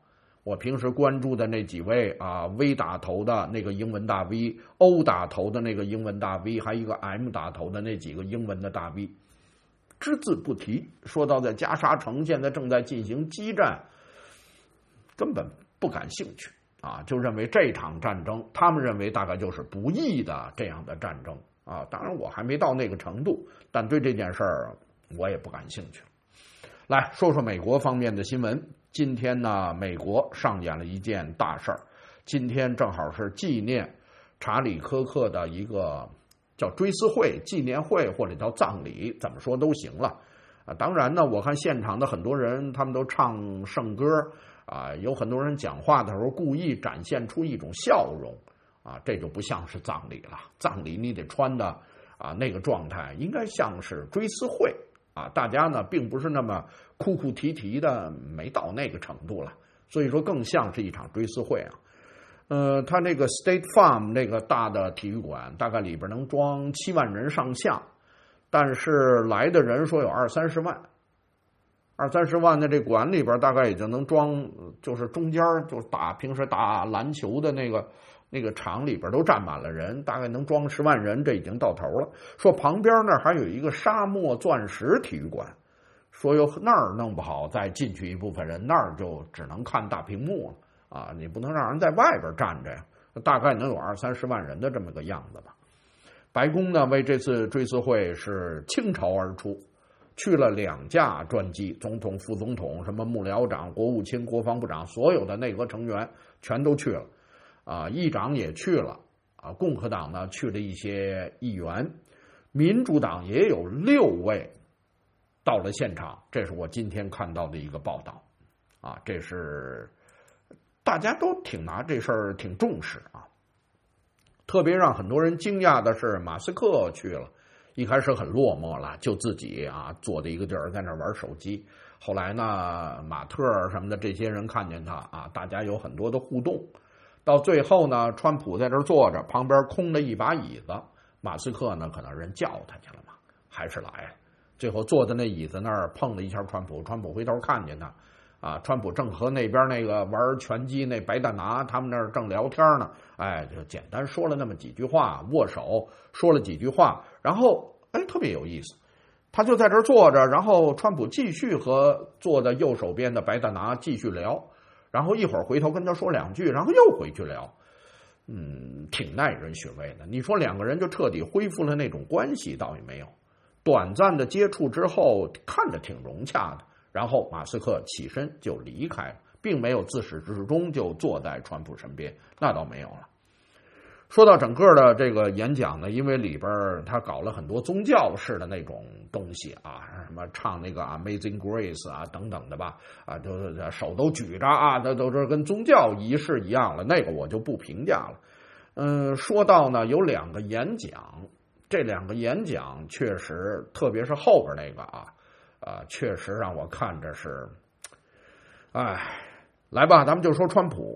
我平时关注的那几位啊 ，V 打头的那个英文大 V，O 打头的那个英文大 V， 还有一个 M 打头的那几个英文的大 V， 只字不提。说到在加沙城现在正在进行激战，根本不感兴趣啊，就认为这场战争，他们认为大概就是不义的这样的战争啊。当然我还没到那个程度，但对这件事儿我也不感兴趣。来说说美国方面的新闻。今天呢，美国上演了一件大事儿。今天正好是纪念查理·科克的一个叫追思会、纪念会或者叫葬礼，怎么说都行了啊。当然呢，我看现场的很多人他们都唱圣歌啊，有很多人讲话的时候故意展现出一种笑容啊，这就不像是葬礼了。葬礼你得穿的啊那个状态，应该像是追思会。啊，大家呢并不是那么哭哭啼啼的，没到那个程度了，所以说更像是一场追思会啊。呃，他那个 State Farm 那个大的体育馆，大概里边能装七万人上下，但是来的人说有二三十万，二三十万的这馆里边大概也就能装，就是中间就是打平时打篮球的那个。那个场里边都站满了人，大概能装十万人，这已经到头了。说旁边那儿还有一个沙漠钻石体育馆，说有那儿弄不好再进去一部分人，那儿就只能看大屏幕了啊！你不能让人在外边站着呀，大概能有二三十万人的这么个样子吧。白宫呢为这次追思会是倾巢而出，去了两架专机，总统、副总统、什么幕僚长、国务卿、国防部长，所有的内阁成员全都去了。啊，议长也去了啊，共和党呢去了一些议员，民主党也有六位到了现场，这是我今天看到的一个报道啊，这是大家都挺拿这事儿挺重视啊。特别让很多人惊讶的是，马斯克去了，一开始很落寞了，就自己啊坐在一个地儿在那玩手机。后来呢，马特什么的这些人看见他啊，大家有很多的互动。到最后呢，川普在这儿坐着，旁边空了一把椅子，马斯克呢可能人叫他去了嘛，还是来了。最后坐在那椅子那儿碰了一下川普，川普回头看见他，啊，川普正和那边那个玩拳击那白大拿他们那儿正聊天呢，哎，就简单说了那么几句话，握手说了几句话，然后哎特别有意思，他就在这儿坐着，然后川普继续和坐在右手边的白大拿继续聊。然后一会儿回头跟他说两句，然后又回去聊，嗯，挺耐人寻味的。你说两个人就彻底恢复了那种关系，倒也没有。短暂的接触之后，看着挺融洽的。然后马斯克起身就离开了，并没有自始至终就坐在川普身边，那倒没有了。说到整个的这个演讲呢，因为里边他搞了很多宗教式的那种东西啊，什么唱那个 Amazing Grace 啊等等的吧，啊，都手都举着啊，都都是跟宗教仪式一样了，那个我就不评价了。嗯，说到呢，有两个演讲，这两个演讲确实，特别是后边那个啊，啊，确实让我看着是，哎，来吧，咱们就说川普。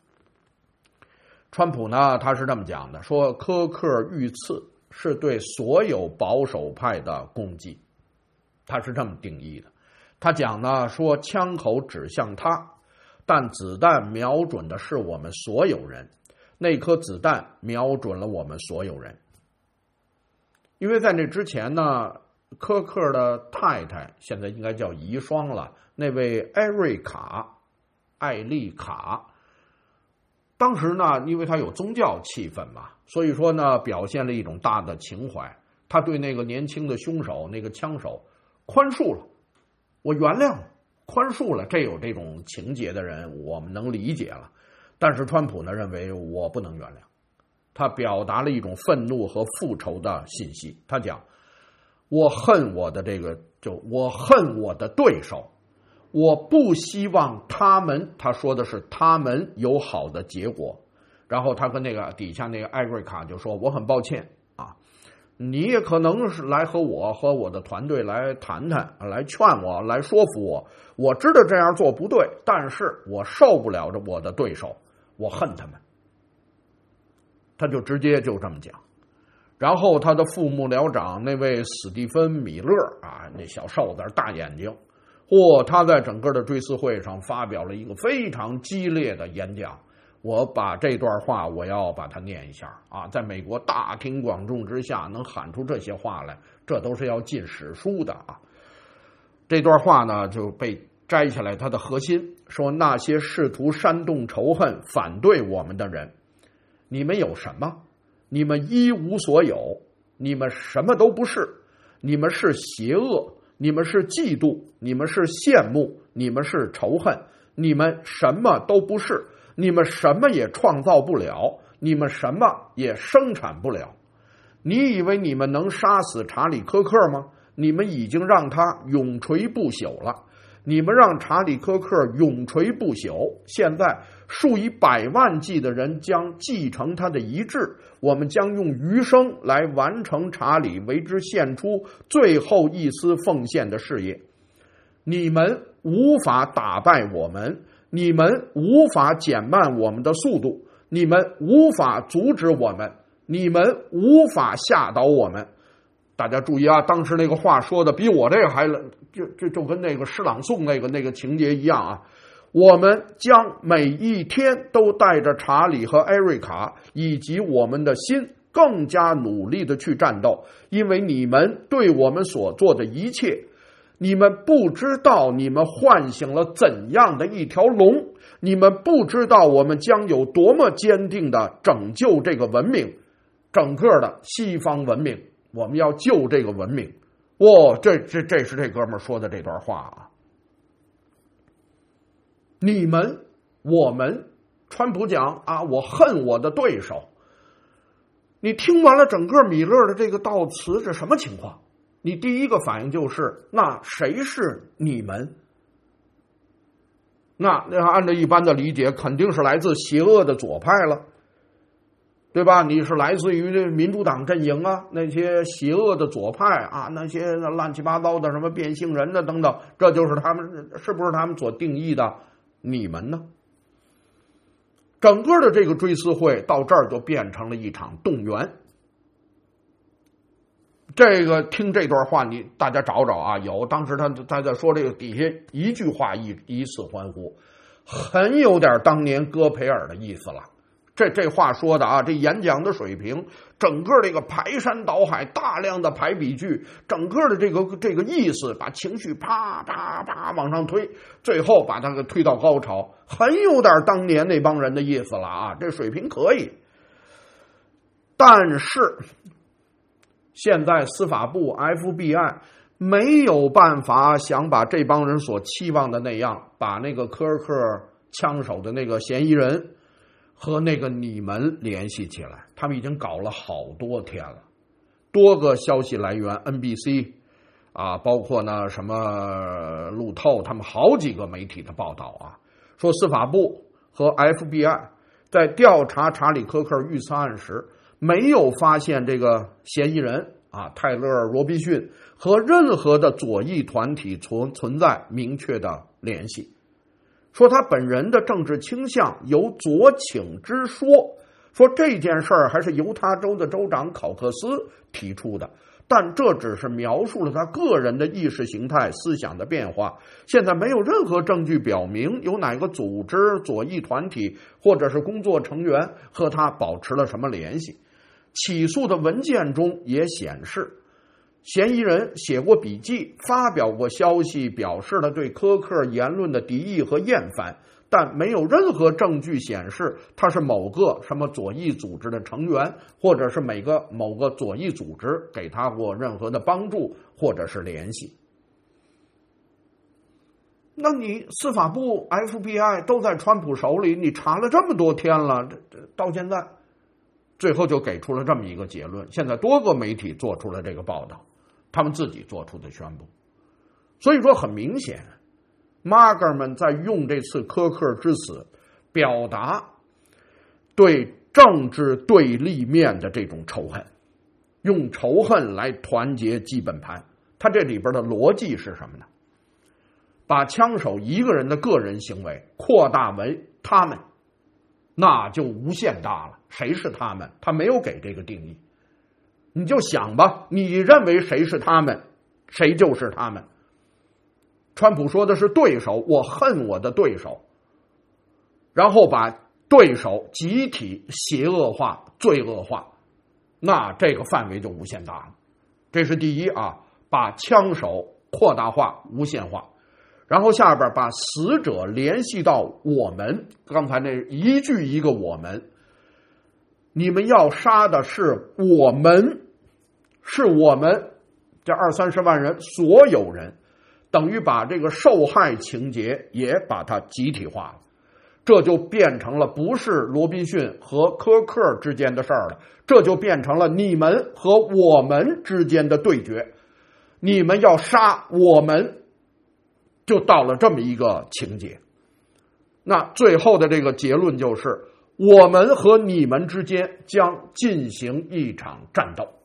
川普呢，他是这么讲的，说科克遇刺是对所有保守派的攻击，他是这么定义的。他讲呢，说枪口指向他，但子弹瞄准的是我们所有人，那颗子弹瞄准了我们所有人。因为在那之前呢，科克的太太现在应该叫遗孀了，那位艾瑞卡，艾丽卡。当时呢，因为他有宗教气氛嘛，所以说呢，表现了一种大的情怀。他对那个年轻的凶手，那个枪手，宽恕了，我原谅了，宽恕了。这有这种情节的人，我们能理解了。但是川普呢，认为我不能原谅。他表达了一种愤怒和复仇的信息。他讲，我恨我的这个，就我恨我的对手。我不希望他们，他说的是他们有好的结果。然后他跟那个底下那个艾瑞卡就说，我很抱歉啊，你也可能是来和我和我的团队来谈谈，来劝我，来说服我。我知道这样做不对，但是我受不了着我的对手，我恨他们。他就直接就这么讲。然后他的副幕僚长那位史蒂芬米勒啊，那小瘦子大眼睛， 嚯，他在整个的追思会上发表了一个非常激烈的演讲。我把这段话我要把它念一下啊，在美国大庭广众之下能喊出这些话来，这都是要进史书的啊。这段话呢就被摘下来，它的核心说，那些试图煽动仇恨反对我们的人，你们有什么？你们一无所有，你们什么都不是，你们是邪恶，你们是嫉妒，你们是羡慕，你们是仇恨，你们什么都不是，你们什么也创造不了，你们什么也生产不了。你以为你们能杀死查理·科克吗？你们已经让他永垂不朽了。你们让查理·科克永垂不朽，现在数以百万计的人将继承他的遗志，我们将用余生来完成查理为之献出最后一丝奉献的事业。你们无法打败我们，你们无法减慢我们的速度，你们无法阻止我们，你们无法吓倒我们。大家注意啊，当时那个话说的比我这个还就就就跟那个诗朗诵那个那个情节一样啊。我们将每一天都带着查理和艾瑞卡以及我们的心更加努力的去战斗，因为你们对我们所做的一切，你们不知道你们唤醒了怎样的一条龙，你们不知道我们将有多么坚定的拯救这个文明，整个的西方文明，我们要救这个文明。哇、哦，这这这是这哥们儿说的这段话啊。你们，我们，川普讲啊，我恨我的对手。你听完了整个米勒的这个悼词，这什么情况？你第一个反应就是，那谁是你们？那那按照一般的理解，肯定是来自邪恶的左派了。对吧？你是来自于这民主党阵营啊，那些邪恶的左派啊，那些乱七八糟的什么变性人的等等，这就是他们，是不是他们所定义的你们呢？整个的这个追思会到这儿就变成了一场动员。这个听这段话，你大家找找啊，有当时他他在说这个底下一句话一一次欢呼，很有点当年戈培尔的意思了。这这话说的啊，这演讲的水平，整个这个排山倒海，大量的排比句，整个的这个这个意思，把情绪啪啪啪往上推，最后把它给推到高潮，很有点当年那帮人的意思了啊，这水平可以。但是现在司法部 F B I 没有办法想把这帮人所期望的那样，把那个科克枪手的那个嫌疑人和那个你们联系起来，他们已经搞了好多天了。多个消息来源 N B C 啊，包括呢什么路透，他们好几个媒体的报道啊，说司法部和 F B I 在调查查理科克遇刺案时，没有发现这个嫌疑人啊泰勒·罗宾逊和任何的左翼团体存存在明确的联系。说他本人的政治倾向有左倾之说，说这件事儿还是犹他州的州长考克斯提出的，但这只是描述了他个人的意识形态思想的变化，现在没有任何证据表明有哪个组织、左翼团体或者是工作成员和他保持了什么联系。起诉的文件中也显示，嫌疑人写过笔记，发表过消息，表示了对科克言论的敌意和厌烦，但没有任何证据显示他是某个什么左翼组织的成员，或者是每个某个左翼组织给他过任何的帮助或者是联系。那你司法部 F B I 都在川普手里，你查了这么多天了，这这到现在最后就给出了这么一个结论，现在多个媒体做出了这个报道，他们自己做出的宣布。所以说很明显，马哥们在用这次科克之死表达对政治对立面的这种仇恨，用仇恨来团结基本盘。他这里边的逻辑是什么呢？把枪手一个人的个人行为扩大为他们，那就无限大了。谁是他们？他没有给这个定义，你就想吧，你认为谁是他们，谁就是他们。 川普说的是对手，我恨我的对手，然后把对手集体邪恶化、罪恶化，那这个范围就无限大了。这是第一啊，把枪手扩大化、无限化。然后下边把死者联系到我们，刚才那一句一个我们，你们要杀的是我们，是我们这二三十万人所有人，等于把这个受害情节也把它集体化了，这就变成了不是罗宾逊和科克之间的事儿了，这就变成了你们和我们之间的对决，你们要杀我们，就到了这么一个情节。那最后的这个结论就是，我们和你们之间将进行一场战斗。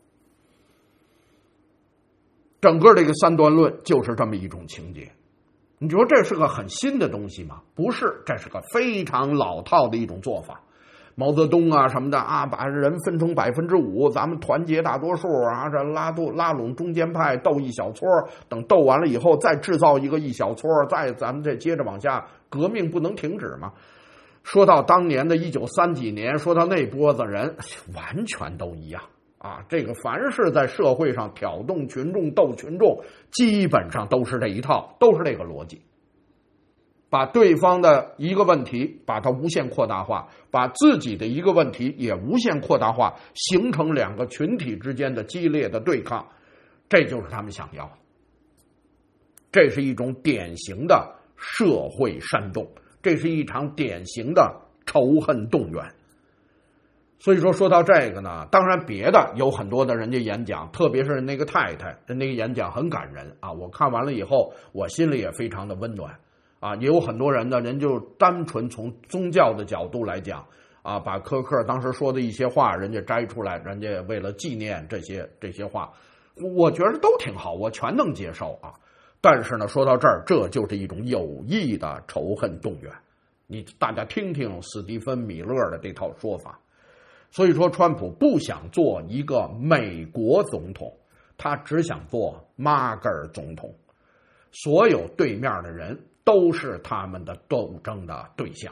整个这个三段论就是这么一种情节。你说这是个很新的东西吗？不是，这是个非常老套的一种做法。毛泽东啊什么的啊，把人分成百分之五，咱们团结大多数啊，这拉度拉拢中间派，斗一小撮，等斗完了以后再制造一个一小撮，再咱们再接着往下，革命不能停止嘛。说到当年的一九三几年，说到那波子人，完全都一样啊。这个凡是在社会上挑动群众、斗群众，基本上都是这一套，都是这个逻辑。把对方的一个问题把它无限扩大化，把自己的一个问题也无限扩大化，形成两个群体之间的激烈的对抗，这就是他们想要的。这是一种典型的社会煽动，这是一场典型的仇恨动员。所以说说到这个呢，当然别的有很多的人家演讲，特别是那个太太那个演讲很感人啊，我看完了以后我心里也非常的温暖啊。也有很多人呢，人就单纯从宗教的角度来讲啊，把科克当时说的一些话人家摘出来，人家为了纪念这些这些话，我觉得都挺好，我全能接受啊。但是呢，说到这儿，这就是一种有意的仇恨动员。你大家听听史蒂芬·米勒的这套说法。所以说，川普不想做一个美国总统，他只想做马格尔总统。所有对面的人都是他们的斗争的对象。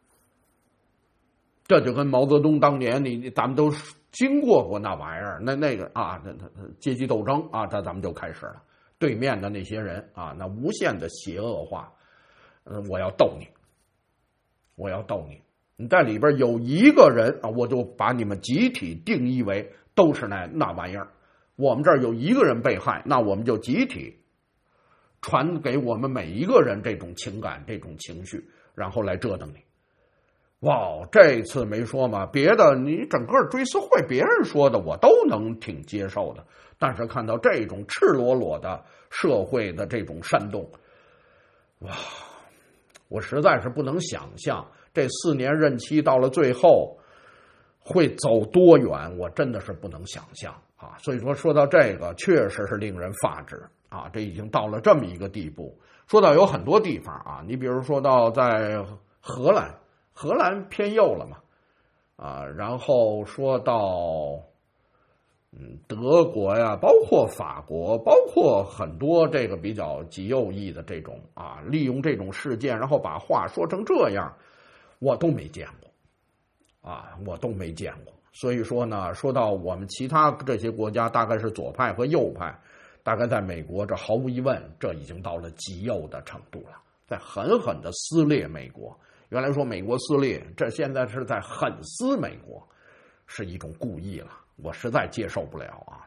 这就跟毛泽东当年你咱们都经过过那玩意儿，那那个啊，那那阶级斗争啊，这咱们就开始了。对面的那些人啊，那无限的邪恶化，嗯，我要斗你，我要斗你。你在里边有一个人啊，我就把你们集体定义为都是那那玩意儿。我们这儿有一个人被害，那我们就集体传给我们每一个人这种情感、这种情绪，然后来折腾你。哇，这次没说嘛，别的你整个追思会别人说的我都能挺接受的，但是看到这种赤裸裸的社会的这种煽动，哇，我实在是不能想象这四年任期到了最后会走多远，我真的是不能想象啊！所以说说到这个，确实是令人发指啊！这已经到了这么一个地步。说到有很多地方啊，你比如说到在荷兰，荷兰偏右了嘛，啊，然后说到嗯德国呀，包括法国，包括很多这个比较极右翼的这种啊，利用这种事件，然后把话说成这样。我都没见过啊，我都没见过。所以说呢，说到我们其他这些国家，大概是左派和右派，大概在美国，这毫无疑问，这已经到了极右的程度了，在狠狠的撕裂美国。原来说美国撕裂，这现在是在狠撕美国，是一种故意了，我实在接受不了啊。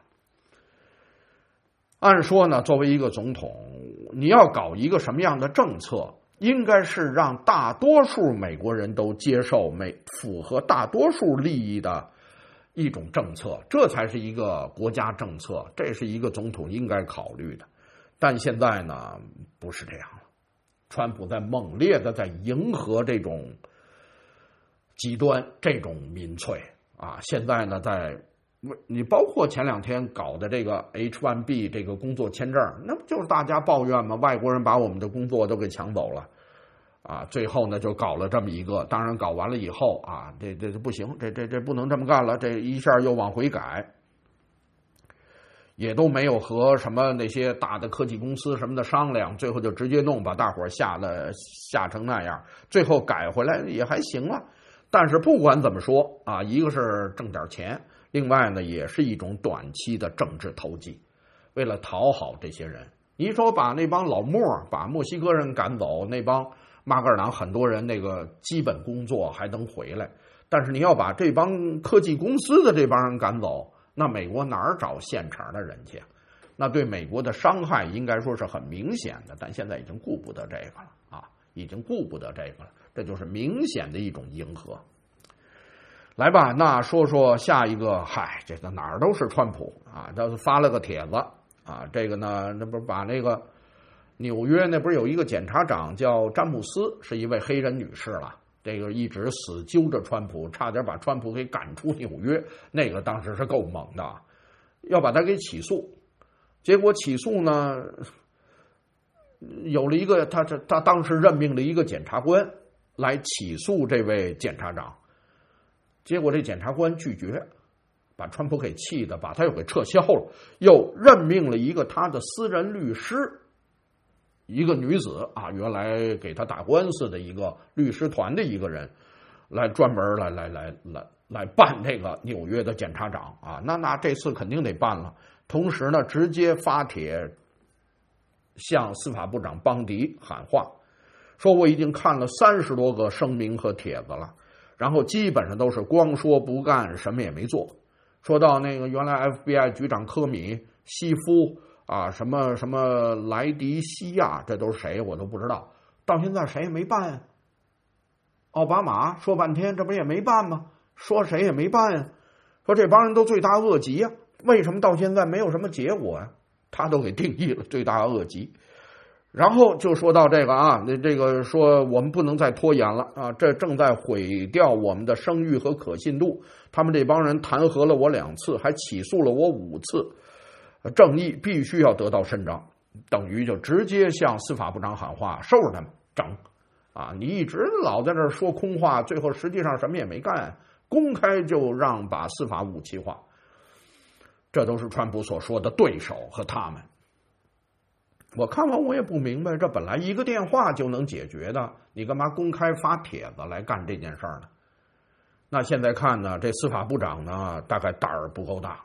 按说呢，作为一个总统，你要搞一个什么样的政策？应该是让大多数美国人都接受美符合大多数利益的一种政策，这才是一个国家政策，这是一个总统应该考虑的。但现在呢，不是这样了。川普在猛烈的在迎合这种极端，这种民粹啊。现在呢，在你包括前两天搞的这个 H 一 B 这个工作签证，那不就是大家抱怨吗？外国人把我们的工作都给抢走了啊！最后呢，就搞了这么一个，当然搞完了以后啊，这这这不行，这这这不能这么干了，这一下又往回改。 也都没有和什么那些大的科技公司什么的商量，最后就直接弄，把大伙儿吓得吓成那样，最后改回来也还行了。但是不管怎么说啊，一个是挣点钱，另外呢也是一种短期的政治投机，为了讨好这些人。你说把那帮老墨把墨西哥人赶走，那帮马格尔党很多人那个基本工作还能回来，但是你要把这帮科技公司的这帮人赶走，那美国哪儿找现成的人去？那对美国的伤害应该说是很明显的，但现在已经顾不得这个了啊，已经顾不得这个了，这就是明显的一种迎合。来吧，那说说下一个，嗨，这个哪儿都是川普啊，他发了个帖子啊，这个呢，那不是把那个纽约那不是有一个检察长叫詹姆斯，是一位黑人女士了。这个一直死揪着川普，差点把川普给赶出纽约，那个当时是够猛的，要把他给起诉。结果起诉呢，有了一个他他他当时任命了一个检察官来起诉这位检察长，结果这检察官拒绝，把川普给气的，把他又给撤销了，又任命了一个他的私人律师。一个女子啊，原来给他打官司的一个律师团的一个人，来专门来来来来来办这个纽约的检察长啊，那那这次肯定得办了。同时呢，直接发帖向司法部长邦迪喊话，说我已经看了三十多个声明和帖子了，然后基本上都是光说不干，什么也没做。说到那个原来 F B I 局长科米、西夫。啊，什么什么莱迪西亚，这都是谁我都不知道，到现在谁也没办啊。奥巴马说半天，这不也没办吗？说谁也没办啊。说这帮人都罪大恶极啊，为什么到现在没有什么结果呀？他都给定义了罪大恶极。然后就说到这个啊，那这个说我们不能再拖延了啊，这正在毁掉我们的声誉和可信度。他们这帮人弹劾了我两次，还起诉了我五次。正义必须要得到伸张，等于就直接向司法部长喊话，收拾他们整啊！你一直老在这说空话，最后实际上什么也没干，公开就让把司法武器化。这都是川普所说的对手和他们。我看完我也不明白，这本来一个电话就能解决的，你干嘛公开发帖子来干这件事儿呢？那现在看呢，这司法部长呢，大概胆儿不够大。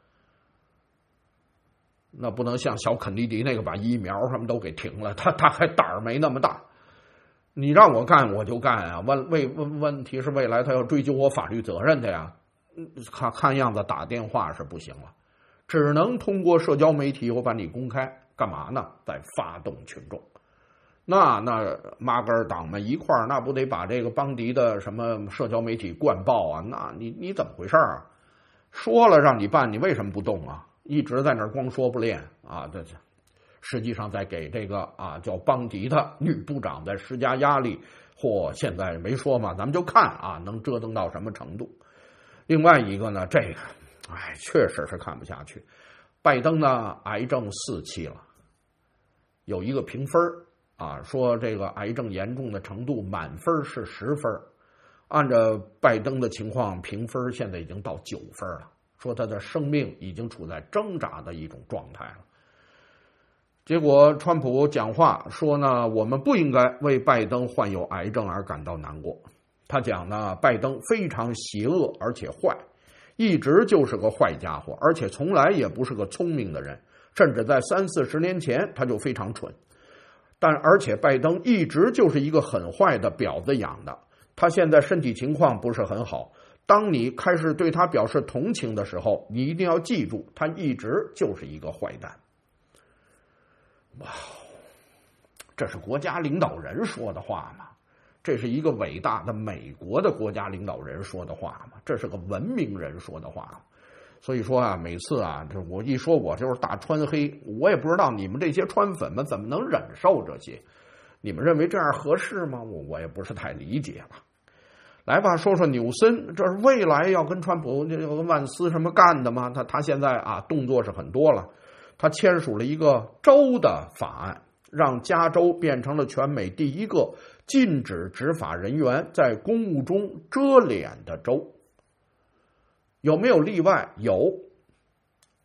那不能像小肯尼迪那个把疫苗什么都给停了，他他还胆儿没那么大。你让我干我就干啊！问问问问题是未来他要追究我法律责任的呀。看看样子打电话是不行了，只能通过社交媒体我把你公开，干嘛呢？在发动群众。那那马格尔党们一块儿，那不得把这个邦迪的什么社交媒体灌爆啊？那你你怎么回事啊？说了让你办，你为什么不动啊？一直在那儿光说不练啊！这这，实际上在给这个啊叫邦迪的女部长在施加压力，或现在没说嘛，咱们就看啊能折腾到什么程度。另外一个呢，这个哎确实是看不下去。拜登呢癌症四期了，有一个评分啊，说这个癌症严重的程度满分是十分，按照拜登的情况评分现在已经到九分了。说他的生命已经处在挣扎的一种状态了。结果川普讲话说呢，我们不应该为拜登患有癌症而感到难过。他讲呢，拜登非常邪恶而且坏，一直就是个坏家伙，而且从来也不是个聪明的人，甚至在三四十年前他就非常蠢。但而且拜登一直就是一个很坏的婊子养的，他现在身体情况不是很好。当你开始对他表示同情的时候，你一定要记住，他一直就是一个坏蛋。哇，这是国家领导人说的话吗？这是一个伟大的美国的国家领导人说的话吗？这是个文明人说的话吗？所以说啊，每次啊，这我一说我就是大川黑，我也不知道你们这些川粉们怎么能忍受这些？你们认为这样合适吗？我我也不是太理解了。来吧，说说纽森，这是未来要跟川普、跟万斯什么干的吗？他他现在啊动作是很多了，他签署了一个州的法案，让加州变成了全美第一个禁止执法人员在公务中遮脸的州。有没有例外？有。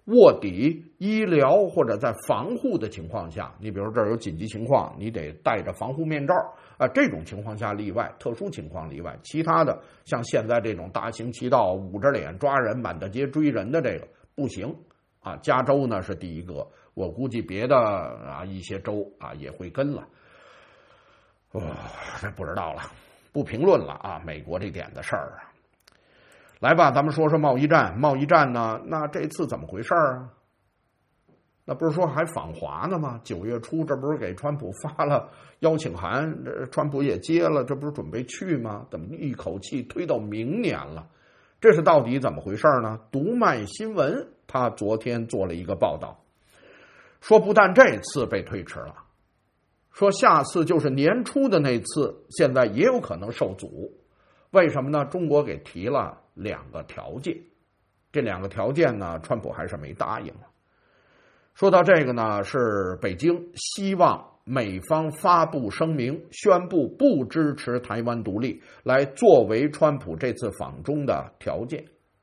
卧底、医疗或者在防护的情况下，你比如这儿有紧急情况，你得戴着防护面罩啊，这种情况下例外，特殊情况例外。其他的像现在这种大行其道、捂着脸抓人、满大街追人的这个不行啊。加州呢是第一个，我估计别的啊一些州啊也会跟了。哦，这不知道了，不评论了啊，美国这点的事儿啊。来吧，咱们说说贸易战。贸易战呢，那这次怎么回事啊？那不是说还访华呢吗？九月初这不是给川普发了邀请函，这川普也接了，这不是准备去吗？怎么一口气推到明年了？这是到底怎么回事呢？读卖新闻他昨天做了一个报道，说不但这次被推迟了，说下次就是年初的那次，现在也有可能受阻。为什么呢？中国给提了两个条件，这两个条件呢，川普还是没答应。说到这个呢，是北京希望美方发布声明，宣布不支持台湾独立，来作为川普这次访中的条件。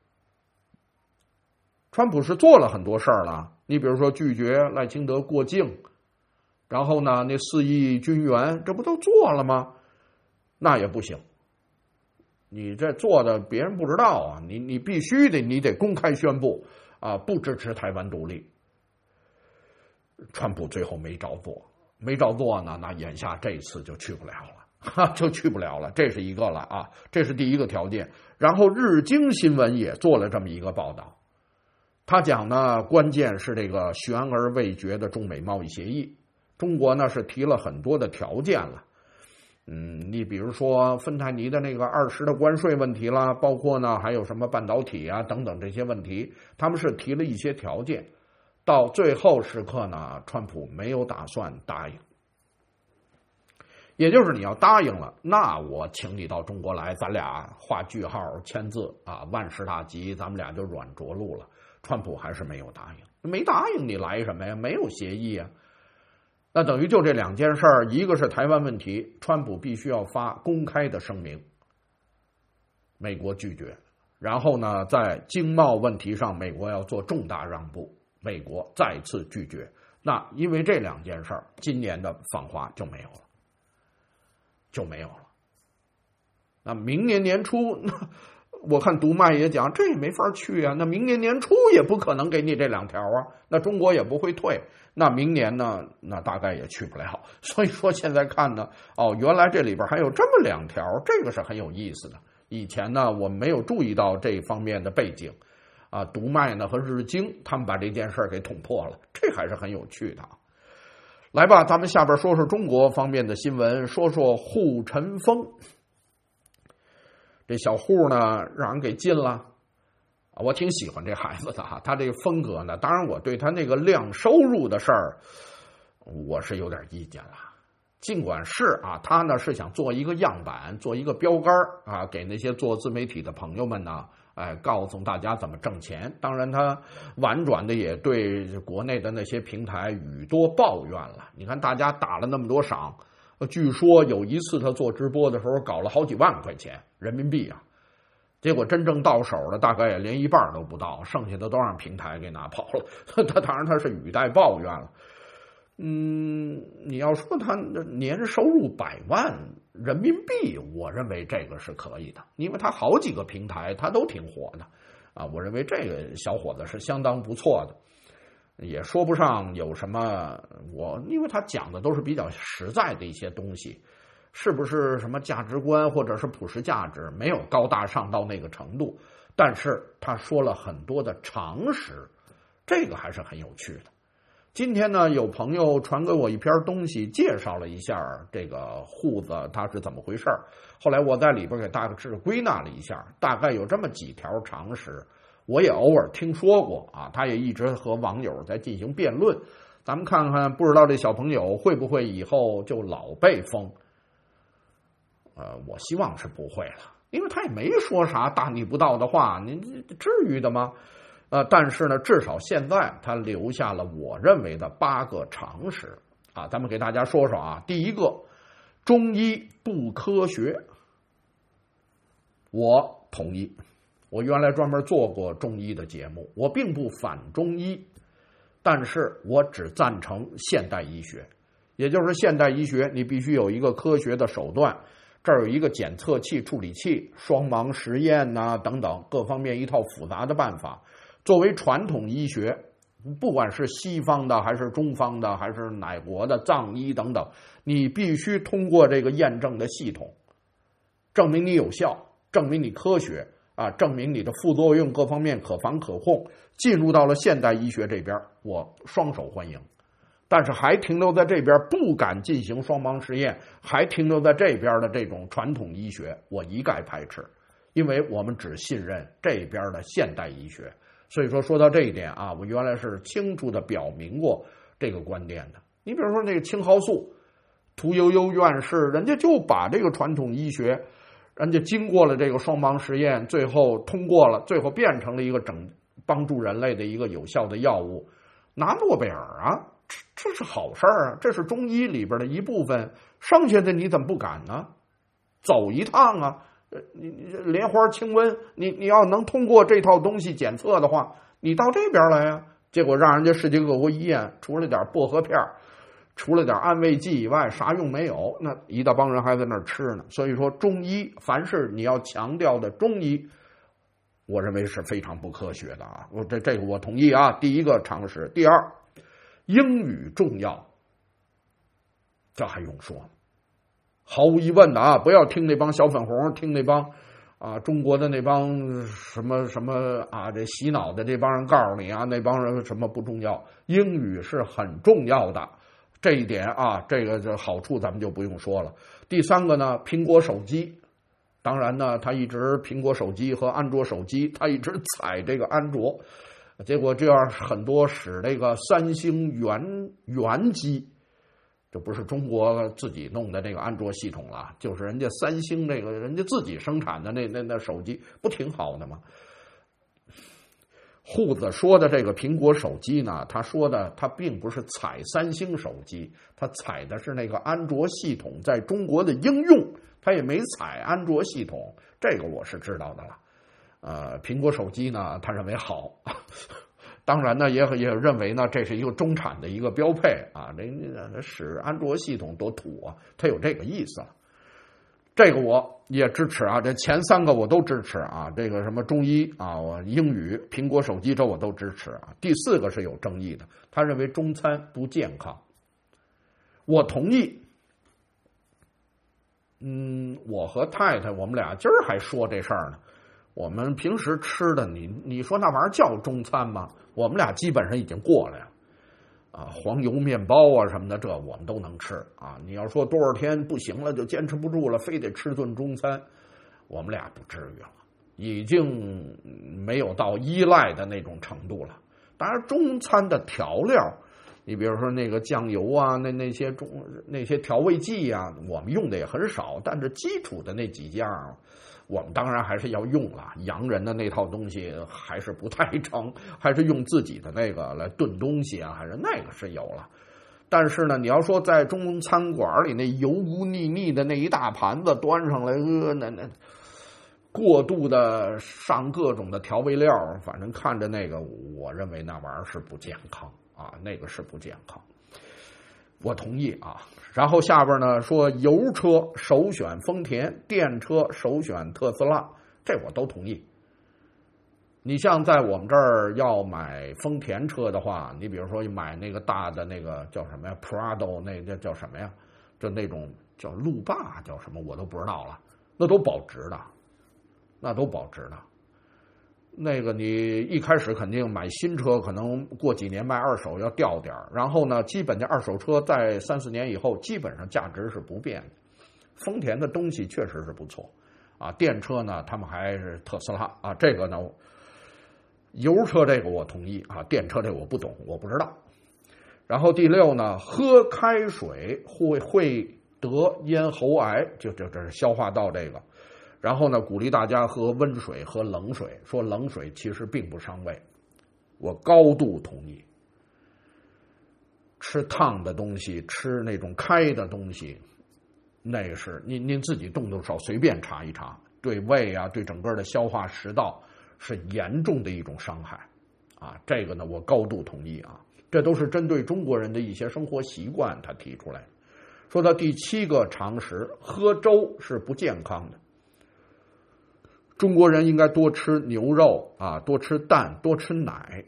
川普是做了很多事儿了，你比如说拒绝赖清德过境，然后呢，那四亿军援，这不都做了吗？那也不行。你这做的别人不知道啊，你你必须得你得公开宣布啊，不支持台湾独立。川普最后没照做，没照做呢，那眼下这次就去不了了，哈，就去不了了，这是一个了啊，这是第一个条件。然后日经新闻也做了这么一个报道，他讲呢，关键是这个悬而未决的中美贸易协议，中国呢是提了很多的条件了。嗯，你比如说芬太尼的那个二十的关税问题啦，包括呢还有什么半导体啊等等这些问题，他们是提了一些条件，到最后时刻呢，川普没有打算答应。也就是你要答应了，那我请你到中国来，咱俩画句号签字啊，万事大吉，咱们俩就软着陆了。川普还是没有答应，没答应你来什么呀？没有协议啊。那等于就这两件事儿，一个是台湾问题，川普必须要发公开的声明，美国拒绝。然后呢，在经贸问题上，美国要做重大让步，美国再次拒绝。那因为这两件事儿，今年的访华就没有了，就没有了。那明年年初，我看读卖也讲，这也没法去啊。那明年年初也不可能给你这两条啊，那中国也不会退。那明年呢，那大概也去不了。所以说现在看呢，哦，原来这里边还有这么两条，这个是很有意思的。以前呢，我们没有注意到这方面的背景啊。读卖呢和日经他们把这件事给捅破了，这还是很有趣的。来吧，咱们下边说说中国方面的新闻，说说护陈峰。这小户呢，让人给禁了。我挺喜欢这孩子的哈，他这个风格呢，当然我对他那个量收入的事儿，我是有点意见了。尽管是啊，他呢是想做一个样板，做一个标杆啊，给那些做自媒体的朋友们呢，哎，告诉大家怎么挣钱。当然，他婉转的也对国内的那些平台语多抱怨了。你看大家打了那么多赏，据说有一次他做直播的时候搞了好几万块钱人民币啊。结果真正到手的大概也连一半都不到，剩下的都让平台给拿跑了。他当然他是语带抱怨了。嗯，你要说他年收入百万人民币，我认为这个是可以的，因为他好几个平台他都挺火的啊。我认为这个小伙子是相当不错的，也说不上有什么我，因为他讲的都是比较实在的一些东西。是不是什么价值观或者是普世价值，没有高大上到那个程度，但是他说了很多的常识，这个还是很有趣的。今天呢，有朋友传给我一篇东西，介绍了一下这个户子它是怎么回事，后来我在里边给大致归纳了一下，大概有这么几条常识，我也偶尔听说过啊，他也一直和网友在进行辩论，咱们看看，不知道这小朋友会不会以后就老被封。呃，我希望是不会了，因为他也没说啥大逆不道的话，你至于的吗？呃，但是呢，至少现在他留下了我认为的八个常识啊，咱们给大家说说啊。第一个，中医不科学，我同意我原来专门做过中医的节目，我并不反中医，但是我只赞成现代医学。也就是现代医学你必须有一个科学的手段，这儿有一个检测器、处理器、双盲实验呐、等等各方面一套复杂的办法。作为传统医学，不管是西方的还是中方的还是哪国的藏医等等，你必须通过这个验证的系统证明你有效，证明你科学啊，证明你的副作用各方面可防可控。进入到了现代医学这边，我双手欢迎。但是还停留在这边不敢进行双盲实验，还停留在这边的这种传统医学，我一概排斥，因为我们只信任这边的现代医学。所以说说到这一点啊，我原来是清楚的表明过这个观点的。你比如说那个青蒿素，屠呦呦院士人家就把这个传统医学，人家经过了这个双盲实验，最后通过了，最后变成了一个整帮助人类的一个有效的药物，拿诺贝尔啊，这这是好事儿啊，这是中医里边的一部分，剩下的你怎么不敢呢？走一趟啊！你莲花清瘟，你你要能通过这套东西检测的话，你到这边来啊！结果让人家世界各国医院除了点薄荷片，除了点安慰剂以外，啥用没有。那一大帮人还在那儿吃呢。所以说，中医凡是你要强调的中医，我认为是非常不科学的啊！我这这个我同意啊。第一个常识，第二，英语重要，这还用说吗？毫无疑问的啊，不要听那帮小粉红，听那帮啊中国的那帮什么什么啊这洗脑的这帮人告诉你啊，那帮人什么不重要，英语是很重要的，这一点啊，这个这好处咱们就不用说了。第三个呢，苹果手机，当然呢，他一直苹果手机和安卓手机，他一直踩这个安卓，结果这样很多使这个三星原原机。这不是中国自己弄的这个安卓系统了，就是人家三星这个人家自己生产的那那那手机不挺好的吗？户子说的这个苹果手机呢，他说的他并不是踩三星手机，他踩的是那个安卓系统在中国的应用，他也没踩安卓系统，这个我是知道的了。呃，苹果手机呢，他认为好。当然呢，也也认为呢，这是一个中产的一个标配啊。这使安卓系统多土啊，他有这个意思。这个我也支持啊，这前三个我都支持啊。这个什么中医啊，我英语、苹果手机这我都支持啊。第四个是有争议的，他认为中餐不健康，我同意。嗯，我和太太我们俩今儿还说这事儿呢。我们平时吃的，你你说那玩意儿叫中餐吗？我们俩基本上已经过了呀，啊，黄油面包啊什么的，这我们都能吃啊。你要说多少天不行了，就坚持不住了，非得吃顿中餐，我们俩不至于了，已经没有到依赖的那种程度了。当然，中餐的调料，你比如说那个酱油啊，那那些中那些调味剂啊，我们用的也很少，但是基础的那几样。我们当然还是要用了，洋人的那套东西还是不太成，还是用自己的那个来炖东西啊，还是那个是有了。但是呢，你要说在中餐馆里那油污腻腻的那一大盘子端上来，呃，那那过度的上各种的调味料，反正看着那个，我认为那玩意儿是不健康啊，那个是不健康。我同意啊。然后下边呢说油车首选丰田，电车首选特斯拉，这我都同意。你像在我们这儿要买丰田车的话，你比如说买那个大的那个叫什么呀 Prado， 那个叫什么呀，就那种叫路霸叫什么我都不知道了，那都保值的，那都保值的。那个你一开始肯定买新车，可能过几年卖二手要掉点儿，然后呢，基本的二手车在三四年以后，基本上价值是不变的。丰田的东西确实是不错啊，电车呢，他们还是特斯拉啊，这个呢，油车这个我同意啊，电车这个我不懂，我不知道。然后第六呢，喝开水会会得咽喉癌，就这这是消化道这个。然后呢，鼓励大家喝温水、喝冷水，说冷水其实并不伤胃，我高度同意。吃烫的东西，吃那种开的东西，那个是您您自己动动手随便查一查，对胃啊，对整个的消化食道是严重的一种伤害啊。这个呢，我高度同意啊。这都是针对中国人的一些生活习惯，他提出来的。说到第七个常识，喝粥是不健康的。中国人应该多吃牛肉啊，多吃蛋，多吃奶。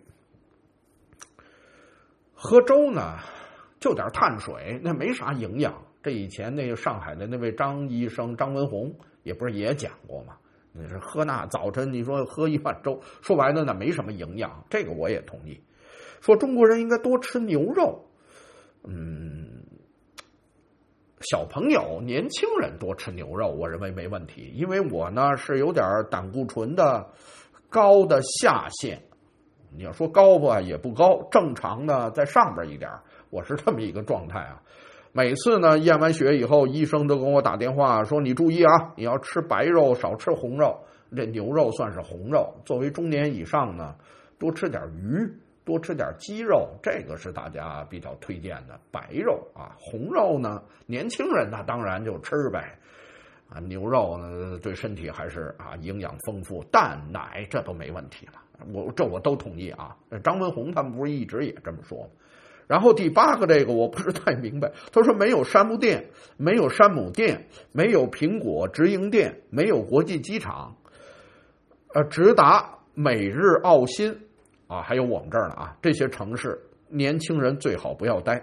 喝粥呢，就点碳水，那没啥营养。这以前那个上海的那位张医生张文宏也不是也讲过吗？你是喝那早晨你说喝一碗粥，说白了那没什么营养，这个我也同意。说中国人应该多吃牛肉，嗯，小朋友、年轻人多吃牛肉，我认为没问题，因为我呢是有点胆固醇的高的下限，你要说高吧也不高，正常的在上边一点，我是这么一个状态啊。每次呢验完血以后，医生都跟我打电话说你注意啊，你要吃白肉，少吃红肉，这牛肉算是红肉。作为中年以上呢，多吃点鱼，多吃点鸡肉，这个是大家比较推荐的。白肉啊，红肉呢，年轻人那当然就吃呗。啊，牛肉呢对身体还是啊营养丰富，蛋奶这都没问题了，我这我都同意啊。张文宏他们不是一直也这么说吗？然后第八个这个我不是太明白，他说没有山姆店，没有山姆店，没有苹果直营店，没有国际机场，呃，直达美日澳新啊，还有我们这儿呢啊，这些城市年轻人最好不要待。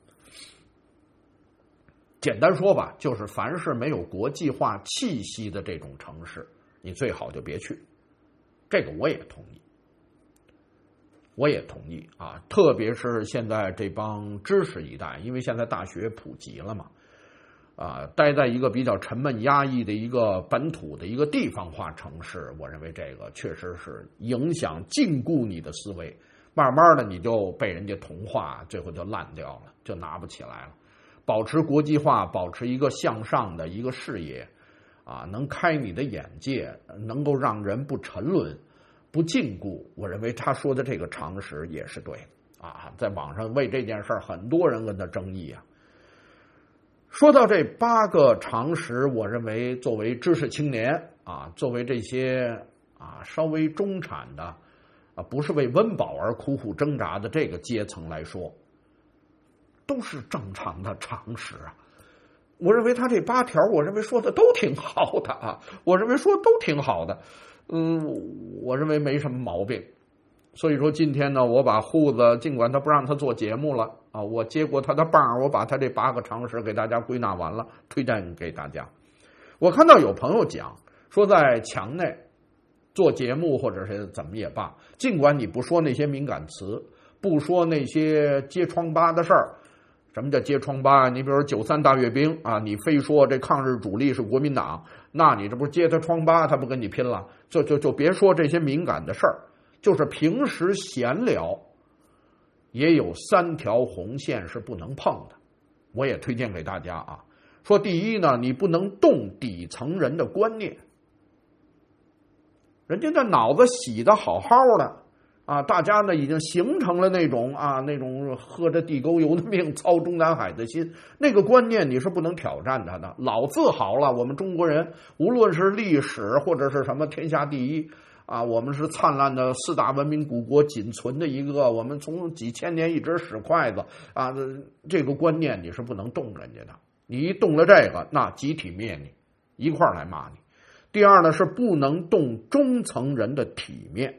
简单说吧，就是凡是没有国际化气息的这种城市，你最好就别去。这个我也同意。我也同意啊，特别是现在这帮知识一代，因为现在大学普及了嘛，啊，待在一个比较沉闷压抑的一个本土的一个地方化城市，我认为这个确实是影响禁锢你的思维，慢慢的你就被人家同化，最后就烂掉了，就拿不起来了。保持国际化，保持一个向上的一个视野啊，能开你的眼界，能够让人不沉沦不禁锢，我认为他说的这个常识也是对的啊。在网上为这件事儿，很多人跟他争议啊。说到这八个常识，我认为作为知识青年啊，作为这些啊稍微中产的啊，不是为温饱而苦苦挣扎的这个阶层来说，都是正常的常识啊。我认为他这八条，我认为说的都挺好的啊，我认为说都挺好的。嗯，我认为没什么毛病，所以说今天呢，我把胡子尽管他不让他做节目了啊，我接过他的棒，我把他这八个常识给大家归纳完了，推荐给大家。我看到有朋友讲说，在墙内做节目或者是怎么也罢，尽管你不说那些敏感词，不说那些揭疮疤的事儿。什么叫揭疮疤？你比如说九三大阅兵啊，你非说这抗日主力是国民党，那你这不是揭他疮疤，他不跟你拼了？就就就别说这些敏感的事儿，就是平时闲聊，也有三条红线是不能碰的。我也推荐给大家啊。说第一呢，你不能动底层人的观念，人家的脑子洗得好好的。啊，大家呢已经形成了那种啊那种喝着地沟油的命，操中南海的心，那个观念你是不能挑战他的。老自豪了，我们中国人无论是历史或者是什么天下第一啊，我们是灿烂的四大文明古国仅存的一个，我们从几千年一直使筷子啊，这个观念你是不能动人家的。你一动了这个，那集体灭你，一块儿来骂你。第二呢，是不能动中层人的体面。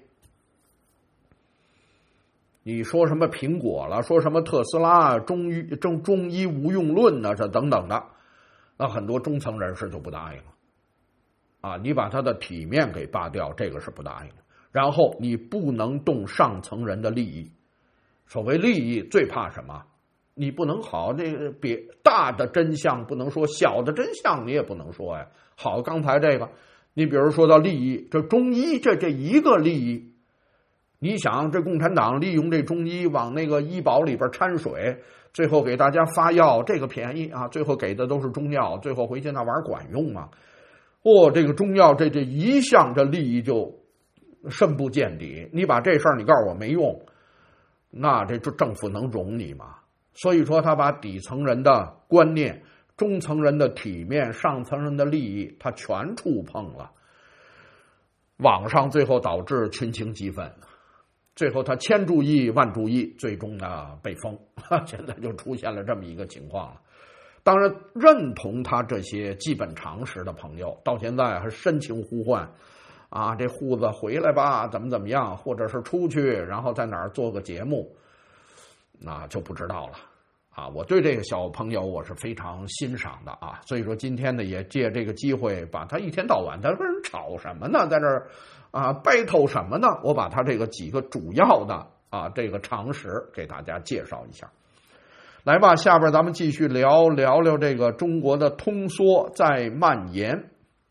你说什么苹果了，说什么特斯拉中医中中医无用论呢，这等等的，那很多中层人士就不答应了啊！你把他的体面给扒掉，这个是不答应的。然后你不能动上层人的利益，所谓利益最怕什么？你不能好这个别大的真相不能说，小的真相你也不能说呀。好，刚才这个，你比如说到利益，这中医这这一个利益。你想这共产党利用这中医往那个医保里边掺水，最后给大家发药，这个便宜啊，最后给的都是中药，最后回去那玩意儿管用吗？哦，这个中药这这一项这利益就深不见底，你把这事儿你告诉我没用，那这政府能容你吗？所以说他把底层人的观念、中层人的体面、上层人的利益他全触碰了。 网上最后导致群情激愤，最后他千注意万注意，最终呢被封，现在就出现了这么一个情况了。当然，认同他这些基本常识的朋友，到现在还深情呼唤啊，这胡子回来吧，怎么怎么样，或者是出去，然后在哪儿做个节目，那就不知道了啊。我对这个小朋友我是非常欣赏的啊，所以说今天呢也借这个机会，把他一天到晚他跟人吵什么呢，在这儿啊 battle 什么呢？我把他这个几个主要的啊这个常识给大家介绍一下。来吧，下边咱们继续聊聊聊这个中国的通缩在蔓延。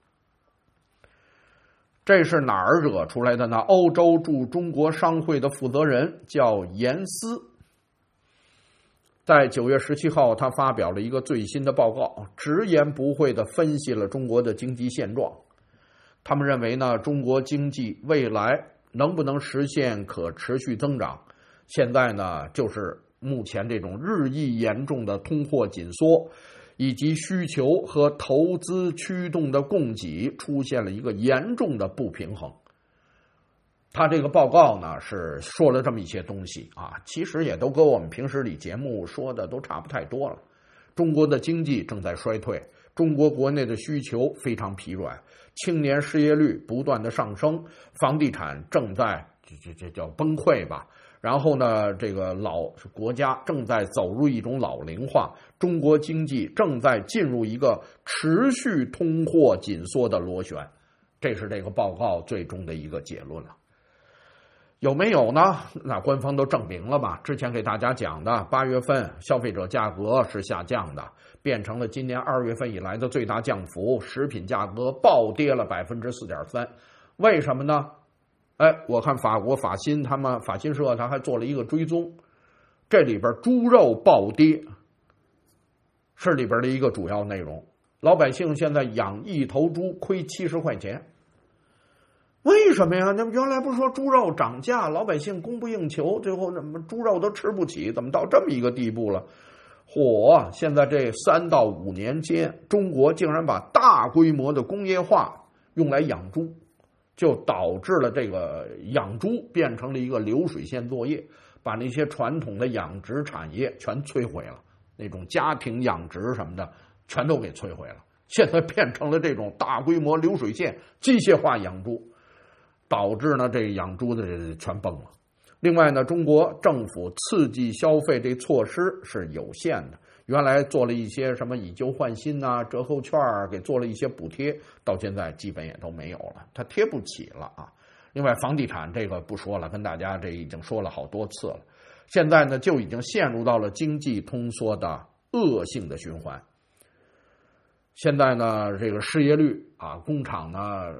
这是哪儿惹出来的呢？欧洲驻中国商会的负责人叫严思，在九月十七号，他发表了一个最新的报告，直言不讳地分析了中国的经济现状。他们认为呢，中国经济未来能不能实现可持续增长，现在呢就是目前这种日益严重的通货紧缩，以及需求和投资驱动的供给出现了一个严重的不平衡。他这个报告呢是说了这么一些东西啊，其实也都跟我们平时里节目说的都差不太多了。中国的经济正在衰退，中国国内的需求非常疲软，青年失业率不断的上升，房地产正在这这这叫崩溃吧。然后呢，这个老国家正在走入一种老龄化，中国经济正在进入一个持续通货紧缩的螺旋，这是这个报告最终的一个结论了。有没有呢？那官方都证明了吧，之前给大家讲的八月份消费者价格是下降的，变成了今年二月份以来的最大降幅，食品价格暴跌了 百分之四点三。 为什么呢？哎，我看法国法新他们法新社他还做了一个追踪，这里边猪肉暴跌是里边的一个主要内容。老百姓现在养一头猪亏七十块钱，为什么呀？那原来不是说猪肉涨价，老百姓供不应求，最后怎么猪肉都吃不起，怎么到这么一个地步了？嚯！现在这三到五年间，中国竟然把大规模的工业化用来养猪，就导致了这个养猪变成了一个流水线作业，把那些传统的养殖产业全摧毁了，那种家庭养殖什么的全都给摧毁了。现在变成了这种大规模流水线机械化养猪，导致呢这养猪的全崩了。另外呢，中国政府刺激消费这措施是有限的，原来做了一些什么以旧换新啊、折扣券啊，给做了一些补贴，到现在基本也都没有了，它贴不起了啊。另外房地产这个不说了，跟大家这已经说了好多次了，现在呢就已经陷入到了经济通缩的恶性的循环。现在呢这个失业率啊，工厂呢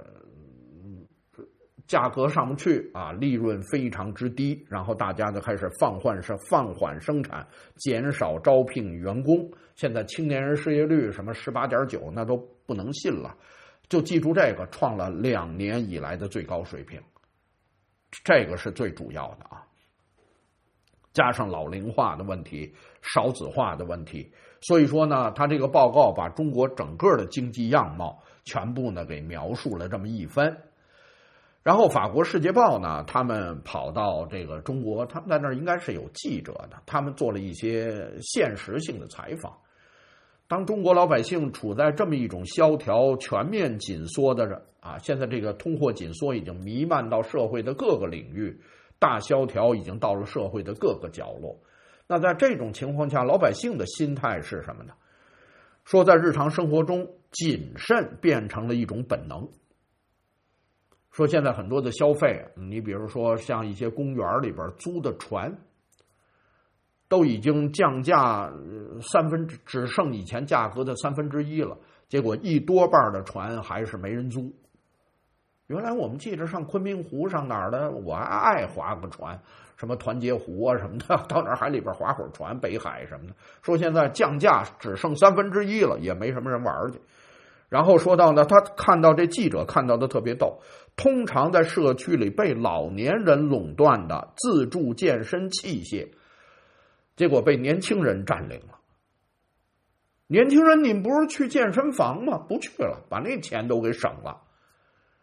价格上不去啊，利润非常之低，然后大家呢开始放缓是放缓生产，减少招聘员工。现在青年人失业率什么 十八点九 那都不能信了，就记住这个，创了两年以来的最高水平，这个是最主要的啊。加上老龄化的问题、少子化的问题，所以说呢，他这个报告把中国整个的经济样貌全部呢给描述了这么一番。然后法国《世界报》呢，他们跑到这个中国，他们在那儿应该是有记者的，他们做了一些现实性的采访。当中国老百姓处在这么一种萧条、全面紧缩的啊，现在这个通货紧缩已经弥漫到社会的各个领域，大萧条已经到了社会的各个角落。那在这种情况下，老百姓的心态是什么呢？说在日常生活中，谨慎变成了一种本能。说现在很多的消费，你比如说像一些公园里边租的船，都已经降价三分之只剩以前价格的三分之一了，结果一多半的船还是没人租。原来我们记着上昆明湖上哪儿的，我还爱划个船，什么团结湖啊什么的，到哪儿海里边划会儿船，北海什么的。说现在降价只剩三分之一了，也没什么人玩去。然后说到呢，他看到这记者看到的特别逗，通常在社区里被老年人垄断的自助健身器械，结果被年轻人占领了。年轻人，你们不是去健身房吗？不去了，把那钱都给省了，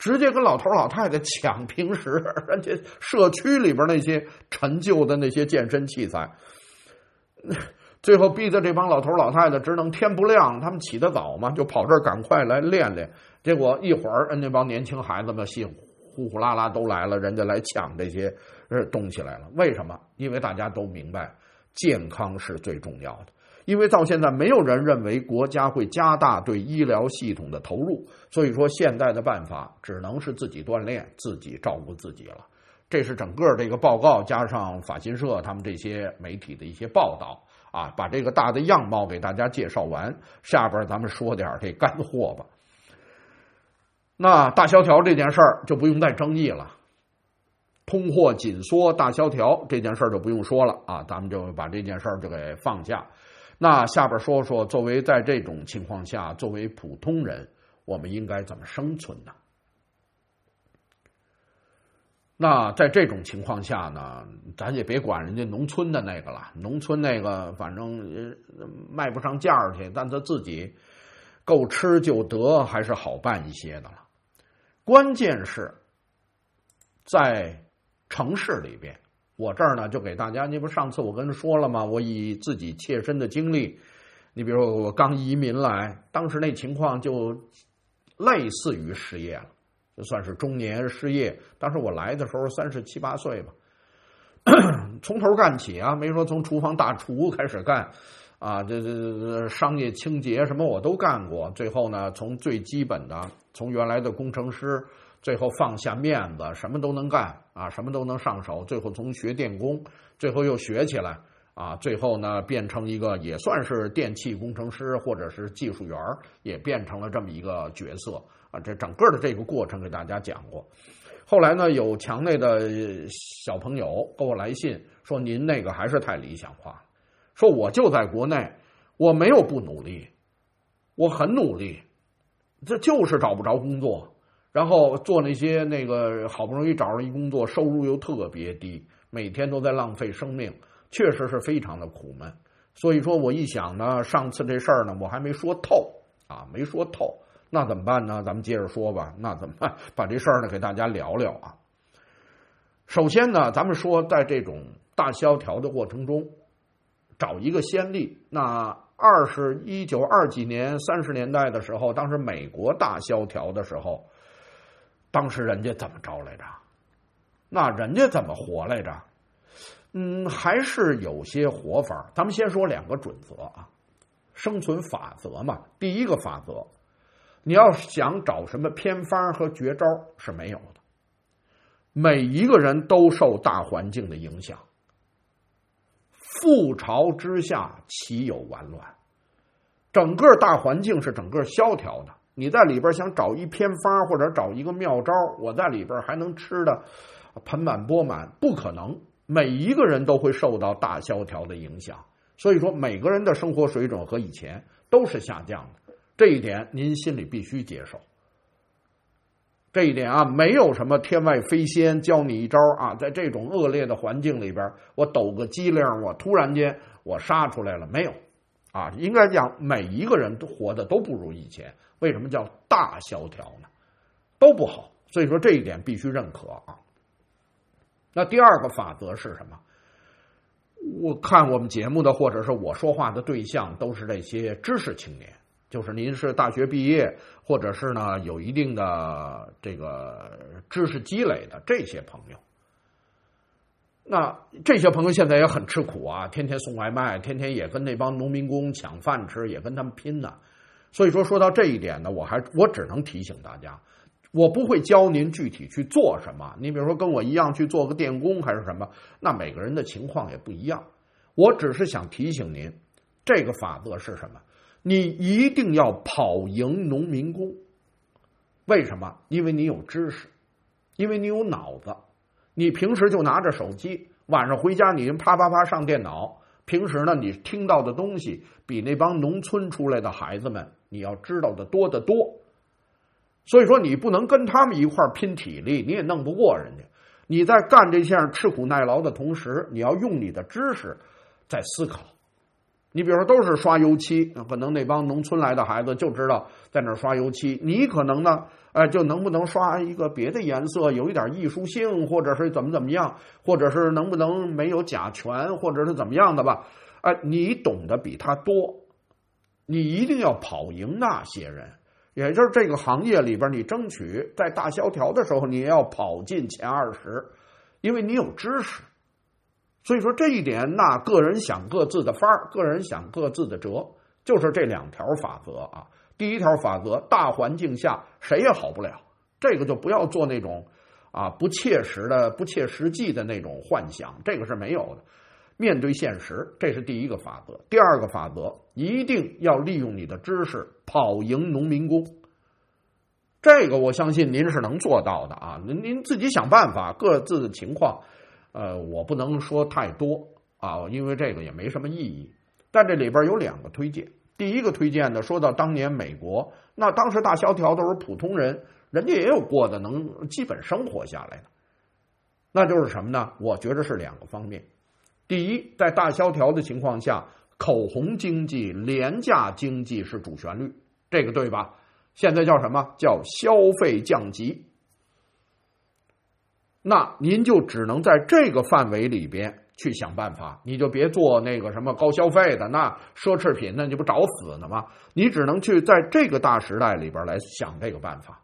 直接跟老头老太太抢平时人家社区里边那些陈旧的那些健身器材，最后逼得这帮老头老太太只能天不亮，他们起得早嘛，就跑这儿赶快来练练。结果一会儿，人家帮年轻孩子们稀呼呼啦啦都来了，人家来抢这些东西来了。为什么？因为大家都明白，健康是最重要的。因为到现在没有人认为国家会加大对医疗系统的投入，所以说现在的办法只能是自己锻炼，自己照顾自己了。这是整个这个报告加上法新社他们这些媒体的一些报道啊，把这个大的样貌给大家介绍完，下边咱们说点这干货吧。那大萧条这件事儿就不用再争议了，通货紧缩大萧条这件事儿就不用说了啊，咱们就把这件事儿就给放下。那下边说说，作为在这种情况下，作为普通人，我们应该怎么生存呢？那在这种情况下呢，咱也别管人家农村的那个了，农村那个反正卖不上价去，但他自己够吃就得，还是好办一些的了。关键是在城市里边。我这儿呢，就给大家，你不上次我跟说了吗？我以自己切身的经历，你比如说我刚移民来，当时那情况就类似于失业了，就算是中年失业。当时我来的时候三十七八岁吧，从头干起啊，没说从厨房大厨开始干啊，这这这商业清洁什么我都干过。最后呢，从最基本的，从原来的工程师。最后放下面子，什么都能干啊，什么都能上手。最后从学电工，最后又学起来啊，最后呢变成一个也算是电气工程师或者是技术员，也变成了这么一个角色啊。这整个的这个过程给大家讲过。后来呢，有墙内的小朋友给我来信说，您那个还是太理想化了。说我就在国内，我没有不努力，我很努力，这就是找不着工作。然后做那些那个好不容易找着一工作，收入又特别低，每天都在浪费生命，确实是非常的苦闷。所以说我一想呢，上次这事儿呢，我还没说透啊，没说透，那怎么办呢？咱们接着说吧。那怎么办？把这事儿呢给大家聊聊啊。首先呢，咱们说在这种大萧条的过程中，找一个先例。那二是一九二几年、三十年代的时候，当时美国大萧条的时候。当时人家怎么着来着？那人家怎么活来着？嗯，还是有些活法。咱们先说两个准则啊，生存法则嘛。第一个法则，你要想找什么偏方和绝招是没有的。每一个人都受大环境的影响，覆巢之下岂有完卵？整个大环境是整个萧条的。你在里边想找一偏方或者找一个妙招，我在里边还能吃的盆满钵满，不可能。每一个人都会受到大萧条的影响，所以说每个人的生活水准和以前都是下降的，这一点您心里必须接受。这一点啊，没有什么天外飞仙教你一招啊，在这种恶劣的环境里边，我抖个机灵，我突然间我杀出来了，没有啊。应该讲每一个人都活的都不如以前。为什么叫大萧条呢？都不好，所以说这一点必须认可啊。那第二个法则是什么？我看我们节目的或者是我说话的对象都是这些知识青年，就是您是大学毕业，或者是呢有一定的这个知识积累的这些朋友。那这些朋友现在也很吃苦啊，天天送外卖，天天也跟那帮农民工抢饭吃，也跟他们拼呢。所以说说到这一点呢，我还我只能提醒大家，我不会教您具体去做什么。你比如说跟我一样去做个电工还是什么，那每个人的情况也不一样。我只是想提醒您，这个法则是什么？你一定要跑赢农民工。为什么？因为你有知识，因为你有脑子。你平时就拿着手机，晚上回家你啪啪啪上电脑。平时呢，你听到的东西比那帮农村出来的孩子们你要知道的多得多，所以说你不能跟他们一块拼体力，你也弄不过人家。你在干这项吃苦耐劳的同时，你要用你的知识在思考， 你比如说都是刷油漆，可能那帮农村来的孩子就知道在那儿刷油漆，你可能呢，哎，就能不能刷一个别的颜色，有一点艺术性，或者是怎么怎么样，或者是能不能没有甲醛，或者是怎么样的吧？哎，你懂得比他多，你一定要跑赢那些人，也就是这个行业里边，你争取在大萧条的时候，你也要跑进前二十，因为你有知识。所以说这一点，那个人想各自的法儿，个人想各自的辙，就是这两条法则啊。第一条法则，大环境下谁也好不了，这个就不要做那种啊不切实的、不切实际的那种幻想，这个是没有的。面对现实，这是第一个法则。第二个法则，一定要利用你的知识跑赢农民工。这个我相信您是能做到的啊，您您自己想办法，各自的情况。呃，我不能说太多啊，因为这个也没什么意义。但这里边有两个推荐。第一个推荐呢，说到当年美国，那当时大萧条都是普通人，人家也有过的能基本生活下来的。那就是什么呢？我觉得是两个方面。第一，在大萧条的情况下，口红经济、廉价经济是主旋律，这个对吧？现在叫什么？叫消费降级。那您就只能在这个范围里边去想办法，你就别做那个什么高消费的，那奢侈品那你不找死呢吗？你只能去在这个大时代里边来想这个办法，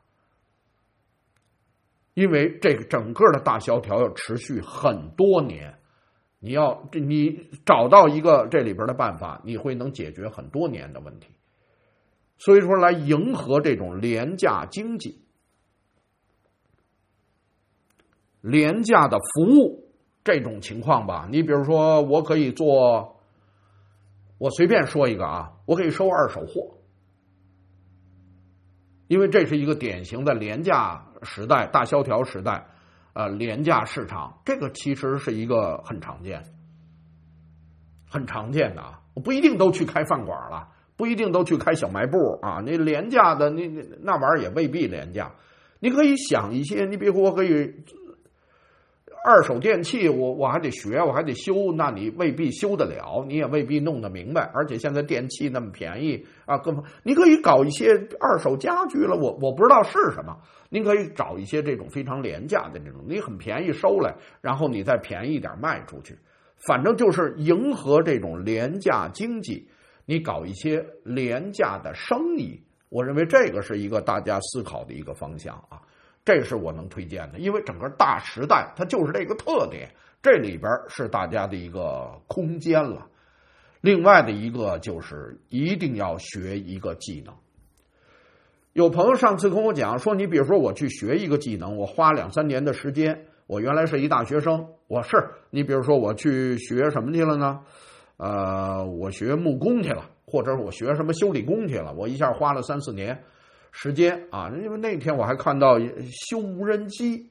因为这个整个的大萧条要持续很多年，你要你找到一个这里边的办法，你会能解决很多年的问题。所以说，来迎合这种廉价经济。廉价的服务这种情况吧，你比如说我可以做，我随便说一个啊，我可以收二手货，因为这是一个典型的廉价时代、大萧条时代，呃，廉价市场，这个其实是一个很常见、很常见的啊，我不一定都去开饭馆了，不一定都去开小卖部啊，那廉价的那那玩意儿也未必廉价，你可以想一些，你比如说我可以。二手电器我我还得学，我还得修，那你未必修得了，你也未必弄得明白，而且现在电器那么便宜啊，各方你可以搞一些二手家具了，我我不知道是什么，您可以找一些这种非常廉价的这种，你很便宜收来，然后你再便宜一点卖出去，反正就是迎合这种廉价经济，你搞一些廉价的生意，我认为这个是一个大家思考的一个方向啊。这是我能推荐的，因为整个大时代它就是这个特点，这里边是大家的一个空间了。另外的一个就是一定要学一个技能。有朋友上次跟我讲说，你比如说我去学一个技能，我花两三年的时间，我原来是一大学生，我是你比如说我去学什么去了呢？呃，我学木工去了，或者我学什么修理工去了，我一下花了三四年。时间啊，因为那天我还看到修无人机，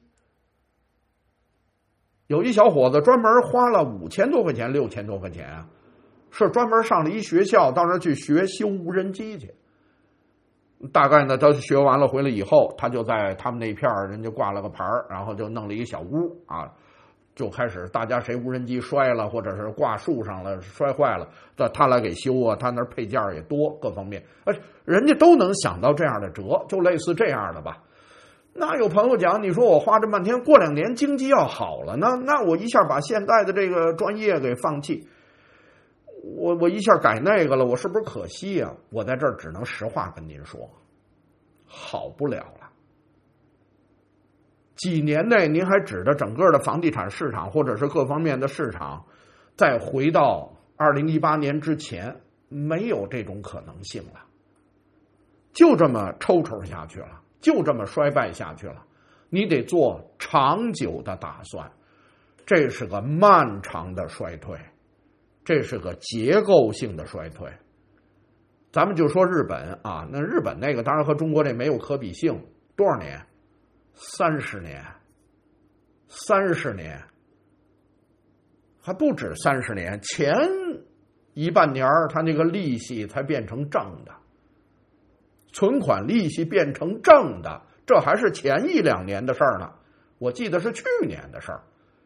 有一小伙子专门花了五千多块钱、六千多块钱啊，是专门上了一学校，到那儿去学修无人机去。大概呢，他学完了回来以后，他就在他们那片儿人家挂了个牌儿，然后就弄了一个小屋啊。就开始大家谁无人机摔了，或者是挂树上了摔坏了，这他来给修啊，他那配件也多，各方面，而人家都能想到这样的辙，就类似这样的吧。那有朋友讲，你说我花这半天，过两年经济要好了，那那我一下把现在的这个专业给放弃，我我一下改那个了，我是不是可惜呀？我在这儿只能实话跟您说，好不了了。几年内，您还指着整个的房地产市场或者是各方面的市场，再回到二零一八年之前，没有这种可能性了。就这么抽抽下去了，就这么衰败下去了。你得做长久的打算，这是个漫长的衰退，这是个结构性的衰退。咱们就说日本啊，那日本那个当然和中国这没有可比性，多少年？三十年，三十年，还不止三十年。前一半年他那个利息才变成正的，存款利息变成正的，这还是前一两年的事儿呢。我记得是去年的事儿。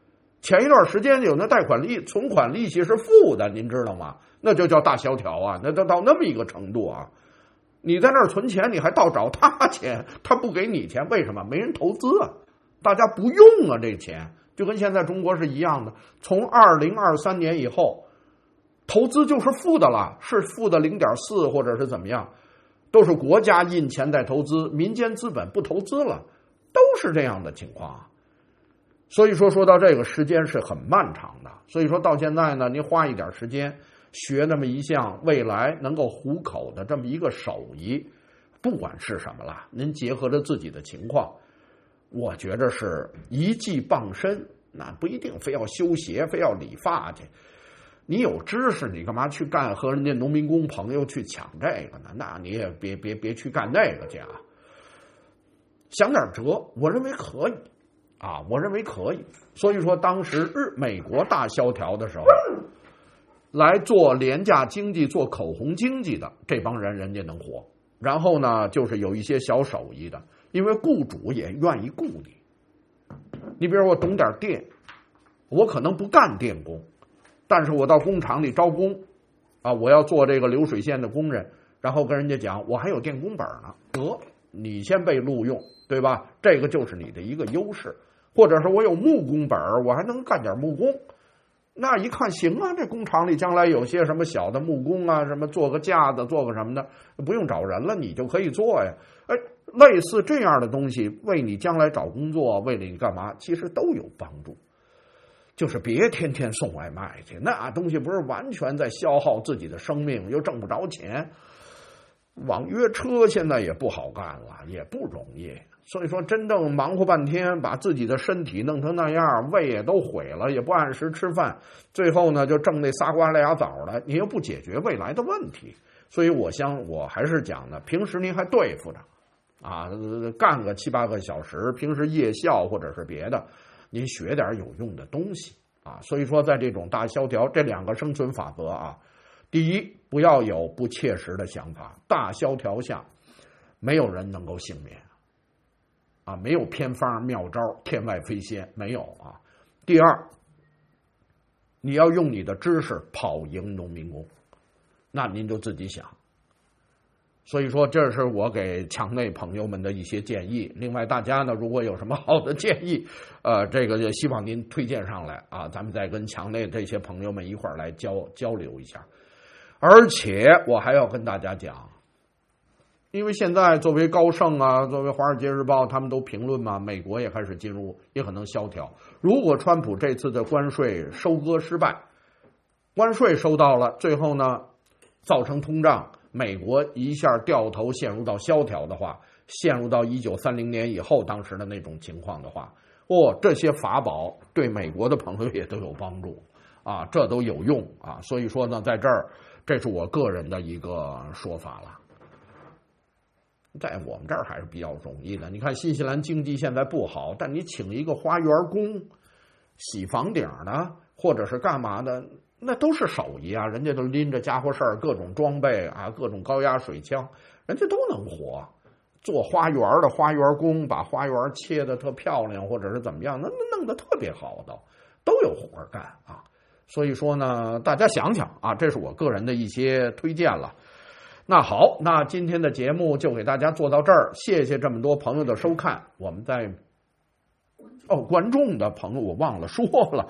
前一段时间有那贷款利存款利息是负的，您知道吗？那就叫大萧条啊，那都到那么一个程度啊。你在那儿存钱，你还倒找他钱，他不给你钱，为什么？没人投资啊，大家不用啊，这钱就跟现在中国是一样的。从二零二三年以后，投资就是负的了，是负的零点四或者是怎么样，都是国家印钱在投资，民间资本不投资了，都是这样的情况。所以说说到这个时间是很漫长的，所以说到现在呢，您花一点时间学那么一项未来能够糊口的这么一个手艺，不管是什么了，您结合着自己的情况，我觉着是一技傍身，那不一定非要修鞋，非要理发去。你有知识，你干嘛去干和人家农民工朋友去抢这个呢？那你也别别别去干那个去啊！想点辙，我认为可以啊，我认为可以。所以说，当时日美国大萧条的时候，来做廉价经济、做口红经济的这帮人，人家能活。然后呢，就是有一些小手艺的，因为雇主也愿意雇你。你比如我懂点电，我可能不干电工，但是我到工厂里招工啊，我要做这个流水线的工人，然后跟人家讲我还有电工本呢，得你先被录用，对吧？这个就是你的一个优势。或者是我有木工本，我还能干点木工，那一看行啊，这工厂里将来有些什么小的木工啊，什么做个架子做个什么的，不用找人了，你就可以做呀。哎，类似这样的东西为你将来找工作，为了你干嘛，其实都有帮助。就是别天天送外卖去，那东西不是完全在消耗自己的生命，又挣不着钱。网约车现在也不好干了，也不容易。所以说真正忙活半天，把自己的身体弄成那样，胃也都毁了，也不按时吃饭，最后呢就挣那仨瓜俩枣的，你又不解决未来的问题。所以我想我还是讲呢，平时您还对付着啊，干个七八个小时，平时夜校或者是别的，您学点有用的东西啊。所以说在这种大萧条，这两个生存法则啊，第一，不要有不切实的想法，大萧条下没有人能够幸免啊，没有偏方妙招天外飞仙，没有啊。第二，你要用你的知识跑赢农民工，那您就自己想。所以说这是我给墙内朋友们的一些建议。另外大家呢，如果有什么好的建议，呃，这个就希望您推荐上来啊，咱们再跟墙内这些朋友们一块儿来交交流一下。而且我还要跟大家讲，因为现在作为高盛啊，作为华尔街日报，他们都评论嘛，美国也开始进入，也可能萧条。如果川普这次的关税收割失败，关税收到了，最后呢造成通胀，美国一下掉头陷入到萧条的话，陷入到一九三零年以后当时的那种情况的话，哦，这些法宝对美国的朋友也都有帮助啊，这都有用啊。所以说呢，在这儿，这是我个人的一个说法了。在我们这儿还是比较容易的。你看新西兰经济现在不好，但你请一个花园工、洗房顶的，或者是干嘛的，那都是手艺啊，人家都拎着家伙事儿，各种装备啊，各种高压水枪，人家都能活。做花园的花园工，把花园切得特漂亮，或者是怎么样，那弄得特别好的，都有活干啊。所以说呢，大家想想啊，这是我个人的一些推荐了。那好，那今天的节目就给大家做到这儿，谢谢这么多朋友的收看。我们在哦，观众的朋友我忘了说了，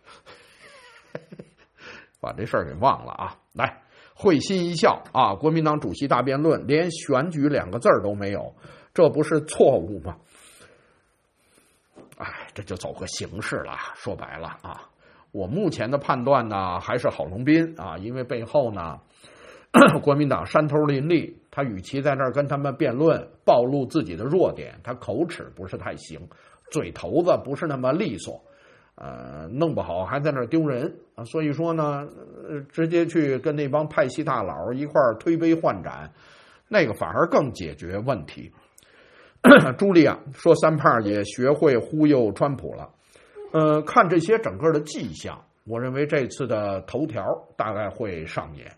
把这事儿给忘了啊！来，会心一笑啊！国民党主席大辩论连选举两个字儿都没有，这不是错误吗？哎，这就走个形式了。说白了啊，我目前的判断呢，还是郝龙斌啊，因为背后呢。国民党山头林立，他与其在那儿跟他们辩论，暴露自己的弱点，他口齿不是太行，嘴头子不是那么利索，呃，弄不好还在那儿丢人啊。所以说呢，呃，直接去跟那帮派系大佬一块儿推杯换盏，那个反而更解决问题。朱莉亚说，三胖也学会忽悠川普了。呃，看这些整个的迹象，我认为这次的头条大概会上演。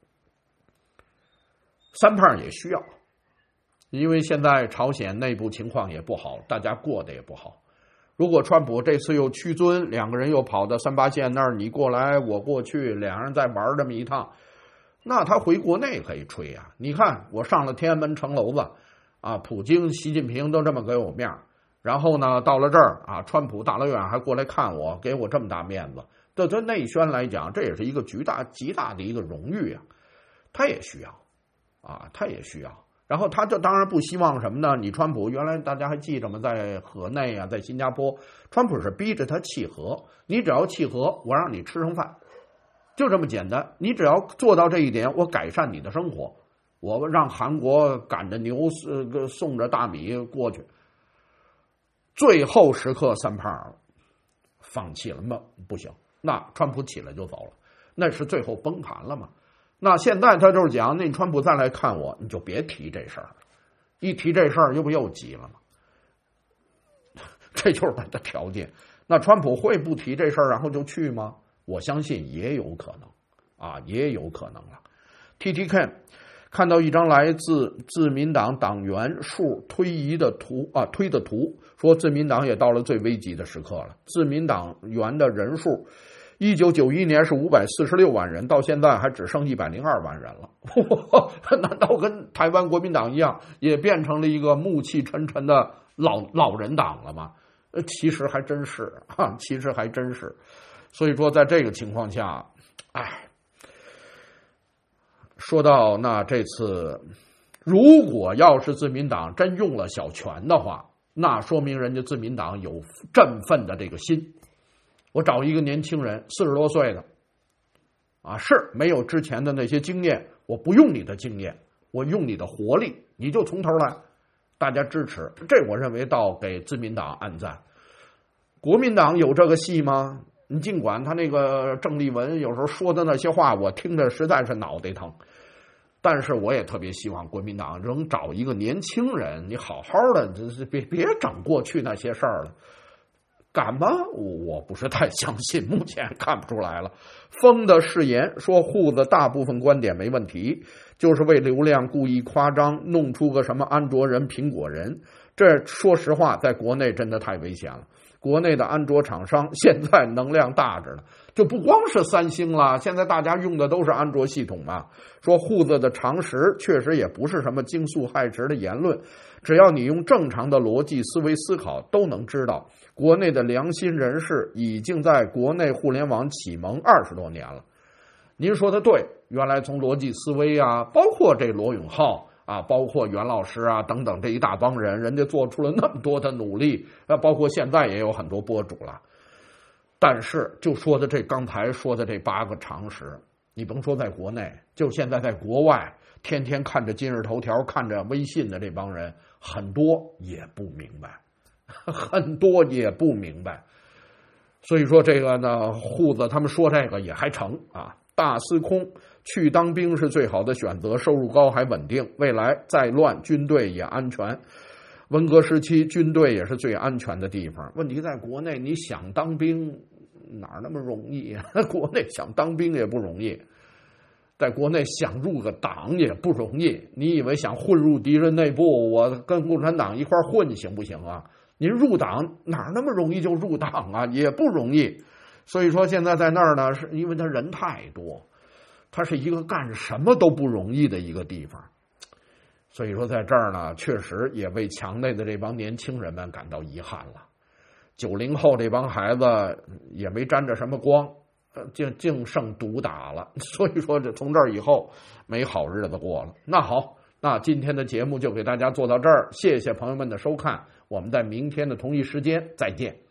三胖也需要，因为现在朝鲜内部情况也不好，大家过得也不好。 如果川普这次又屈尊，两个人又跑到三八线那儿，你过来我过去，两人再玩这么一趟，那他回国内可以吹啊！你看我上了天安门城楼子啊，普京、习近平都这么给我面儿，然后呢到了这儿啊，川普大老远还过来看我，给我这么大面子。对他内宣来讲，这也是一个巨大极大的一个荣誉啊，他也需要啊，他也需要。然后他就当然不希望什么呢？你川普原来大家还记着吗？在河内啊，在新加坡，川普是逼着他契合，你只要契合，我让你吃上饭，就这么简单。你只要做到这一点，我改善你的生活，我让韩国赶着牛呃送着大米过去。最后时刻，三胖放弃了吗？不行。那川普起来就走了，那是最后崩盘了嘛？那现在他就是讲，那你川普再来看我，你就别提这事儿，一提这事儿又不又急了吗？这就是他的条件。那川普会不提这事儿然后就去吗？我相信也有可能啊，也有可能了。T T K 看到一张来自自民党党员数推移的图啊，推的图，说自民党也到了最危急的时刻了。自民党员的人数，一九九一年是五百四十六万人，到现在还只剩一百零二万人了。难道跟台湾国民党一样，也变成了一个暮气沉沉的老老人党了吗？呃，其实还真是啊，其实还真是。所以说，在这个情况下，哎。说到那这次，如果要是自民党真用了小权的话，那说明人家自民党有振奋的这个心。我找一个年轻人，四十多岁的，啊，是没有之前的那些经验，我不用你的经验，我用你的活力，你就从头来，大家支持，这我认为倒给自民党按赞。国民党有这个戏吗？你尽管他那个郑丽文有时候说的那些话，我听着实在是脑袋疼，但是我也特别希望国民党能找一个年轻人，你好好的，别别整过去那些事儿了，敢吗？我不是太相信，目前看不出来了。风的誓言说户子大部分观点没问题，就是为流量故意夸张，弄出个什么安卓人、苹果人，这说实话，在国内真的太危险了。国内的安卓厂商现在能量大着呢，就不光是三星了，现在大家用的都是安卓系统嘛。说户子的常识确实也不是什么惊肃骇直的言论，只要你用正常的逻辑思维思考，都能知道国内的良心人士已经在国内互联网启蒙二十多年了。您说的对，原来从逻辑思维啊，包括这罗永浩啊，包括袁老师啊等等这一大帮人，人家做出了那么多的努力，啊，包括现在也有很多博主了。但是就说的这刚才说的这八个常识，你甭说在国内，就现在在国外，天天看着今日头条、看着微信的这帮人，很多也不明白，很多也不明白。所以说这个呢，户子他们说这个也还成啊。大司空去当兵是最好的选择，收入高还稳定，未来再乱军队也安全。文革时期军队也是最安全的地方。问题在国内，你想当兵哪那么容易啊？国内想当兵也不容易，在国内想入个党也不容易。你以为想混入敌人内部，我跟共产党一块混行不行啊？您入党哪那么容易就入党啊？也不容易。所以说现在在那儿呢，是因为他人太多，他是一个干什么都不容易的一个地方。所以说在这儿呢，确实也为墙内的这帮年轻人们感到遗憾了。九零后这帮孩子也没沾着什么光，竟竟剩毒打了。所以说这从这儿以后没好日子过了。那好，那今天的节目就给大家做到这儿，谢谢朋友们的收看，我们在明天的同一时间再见。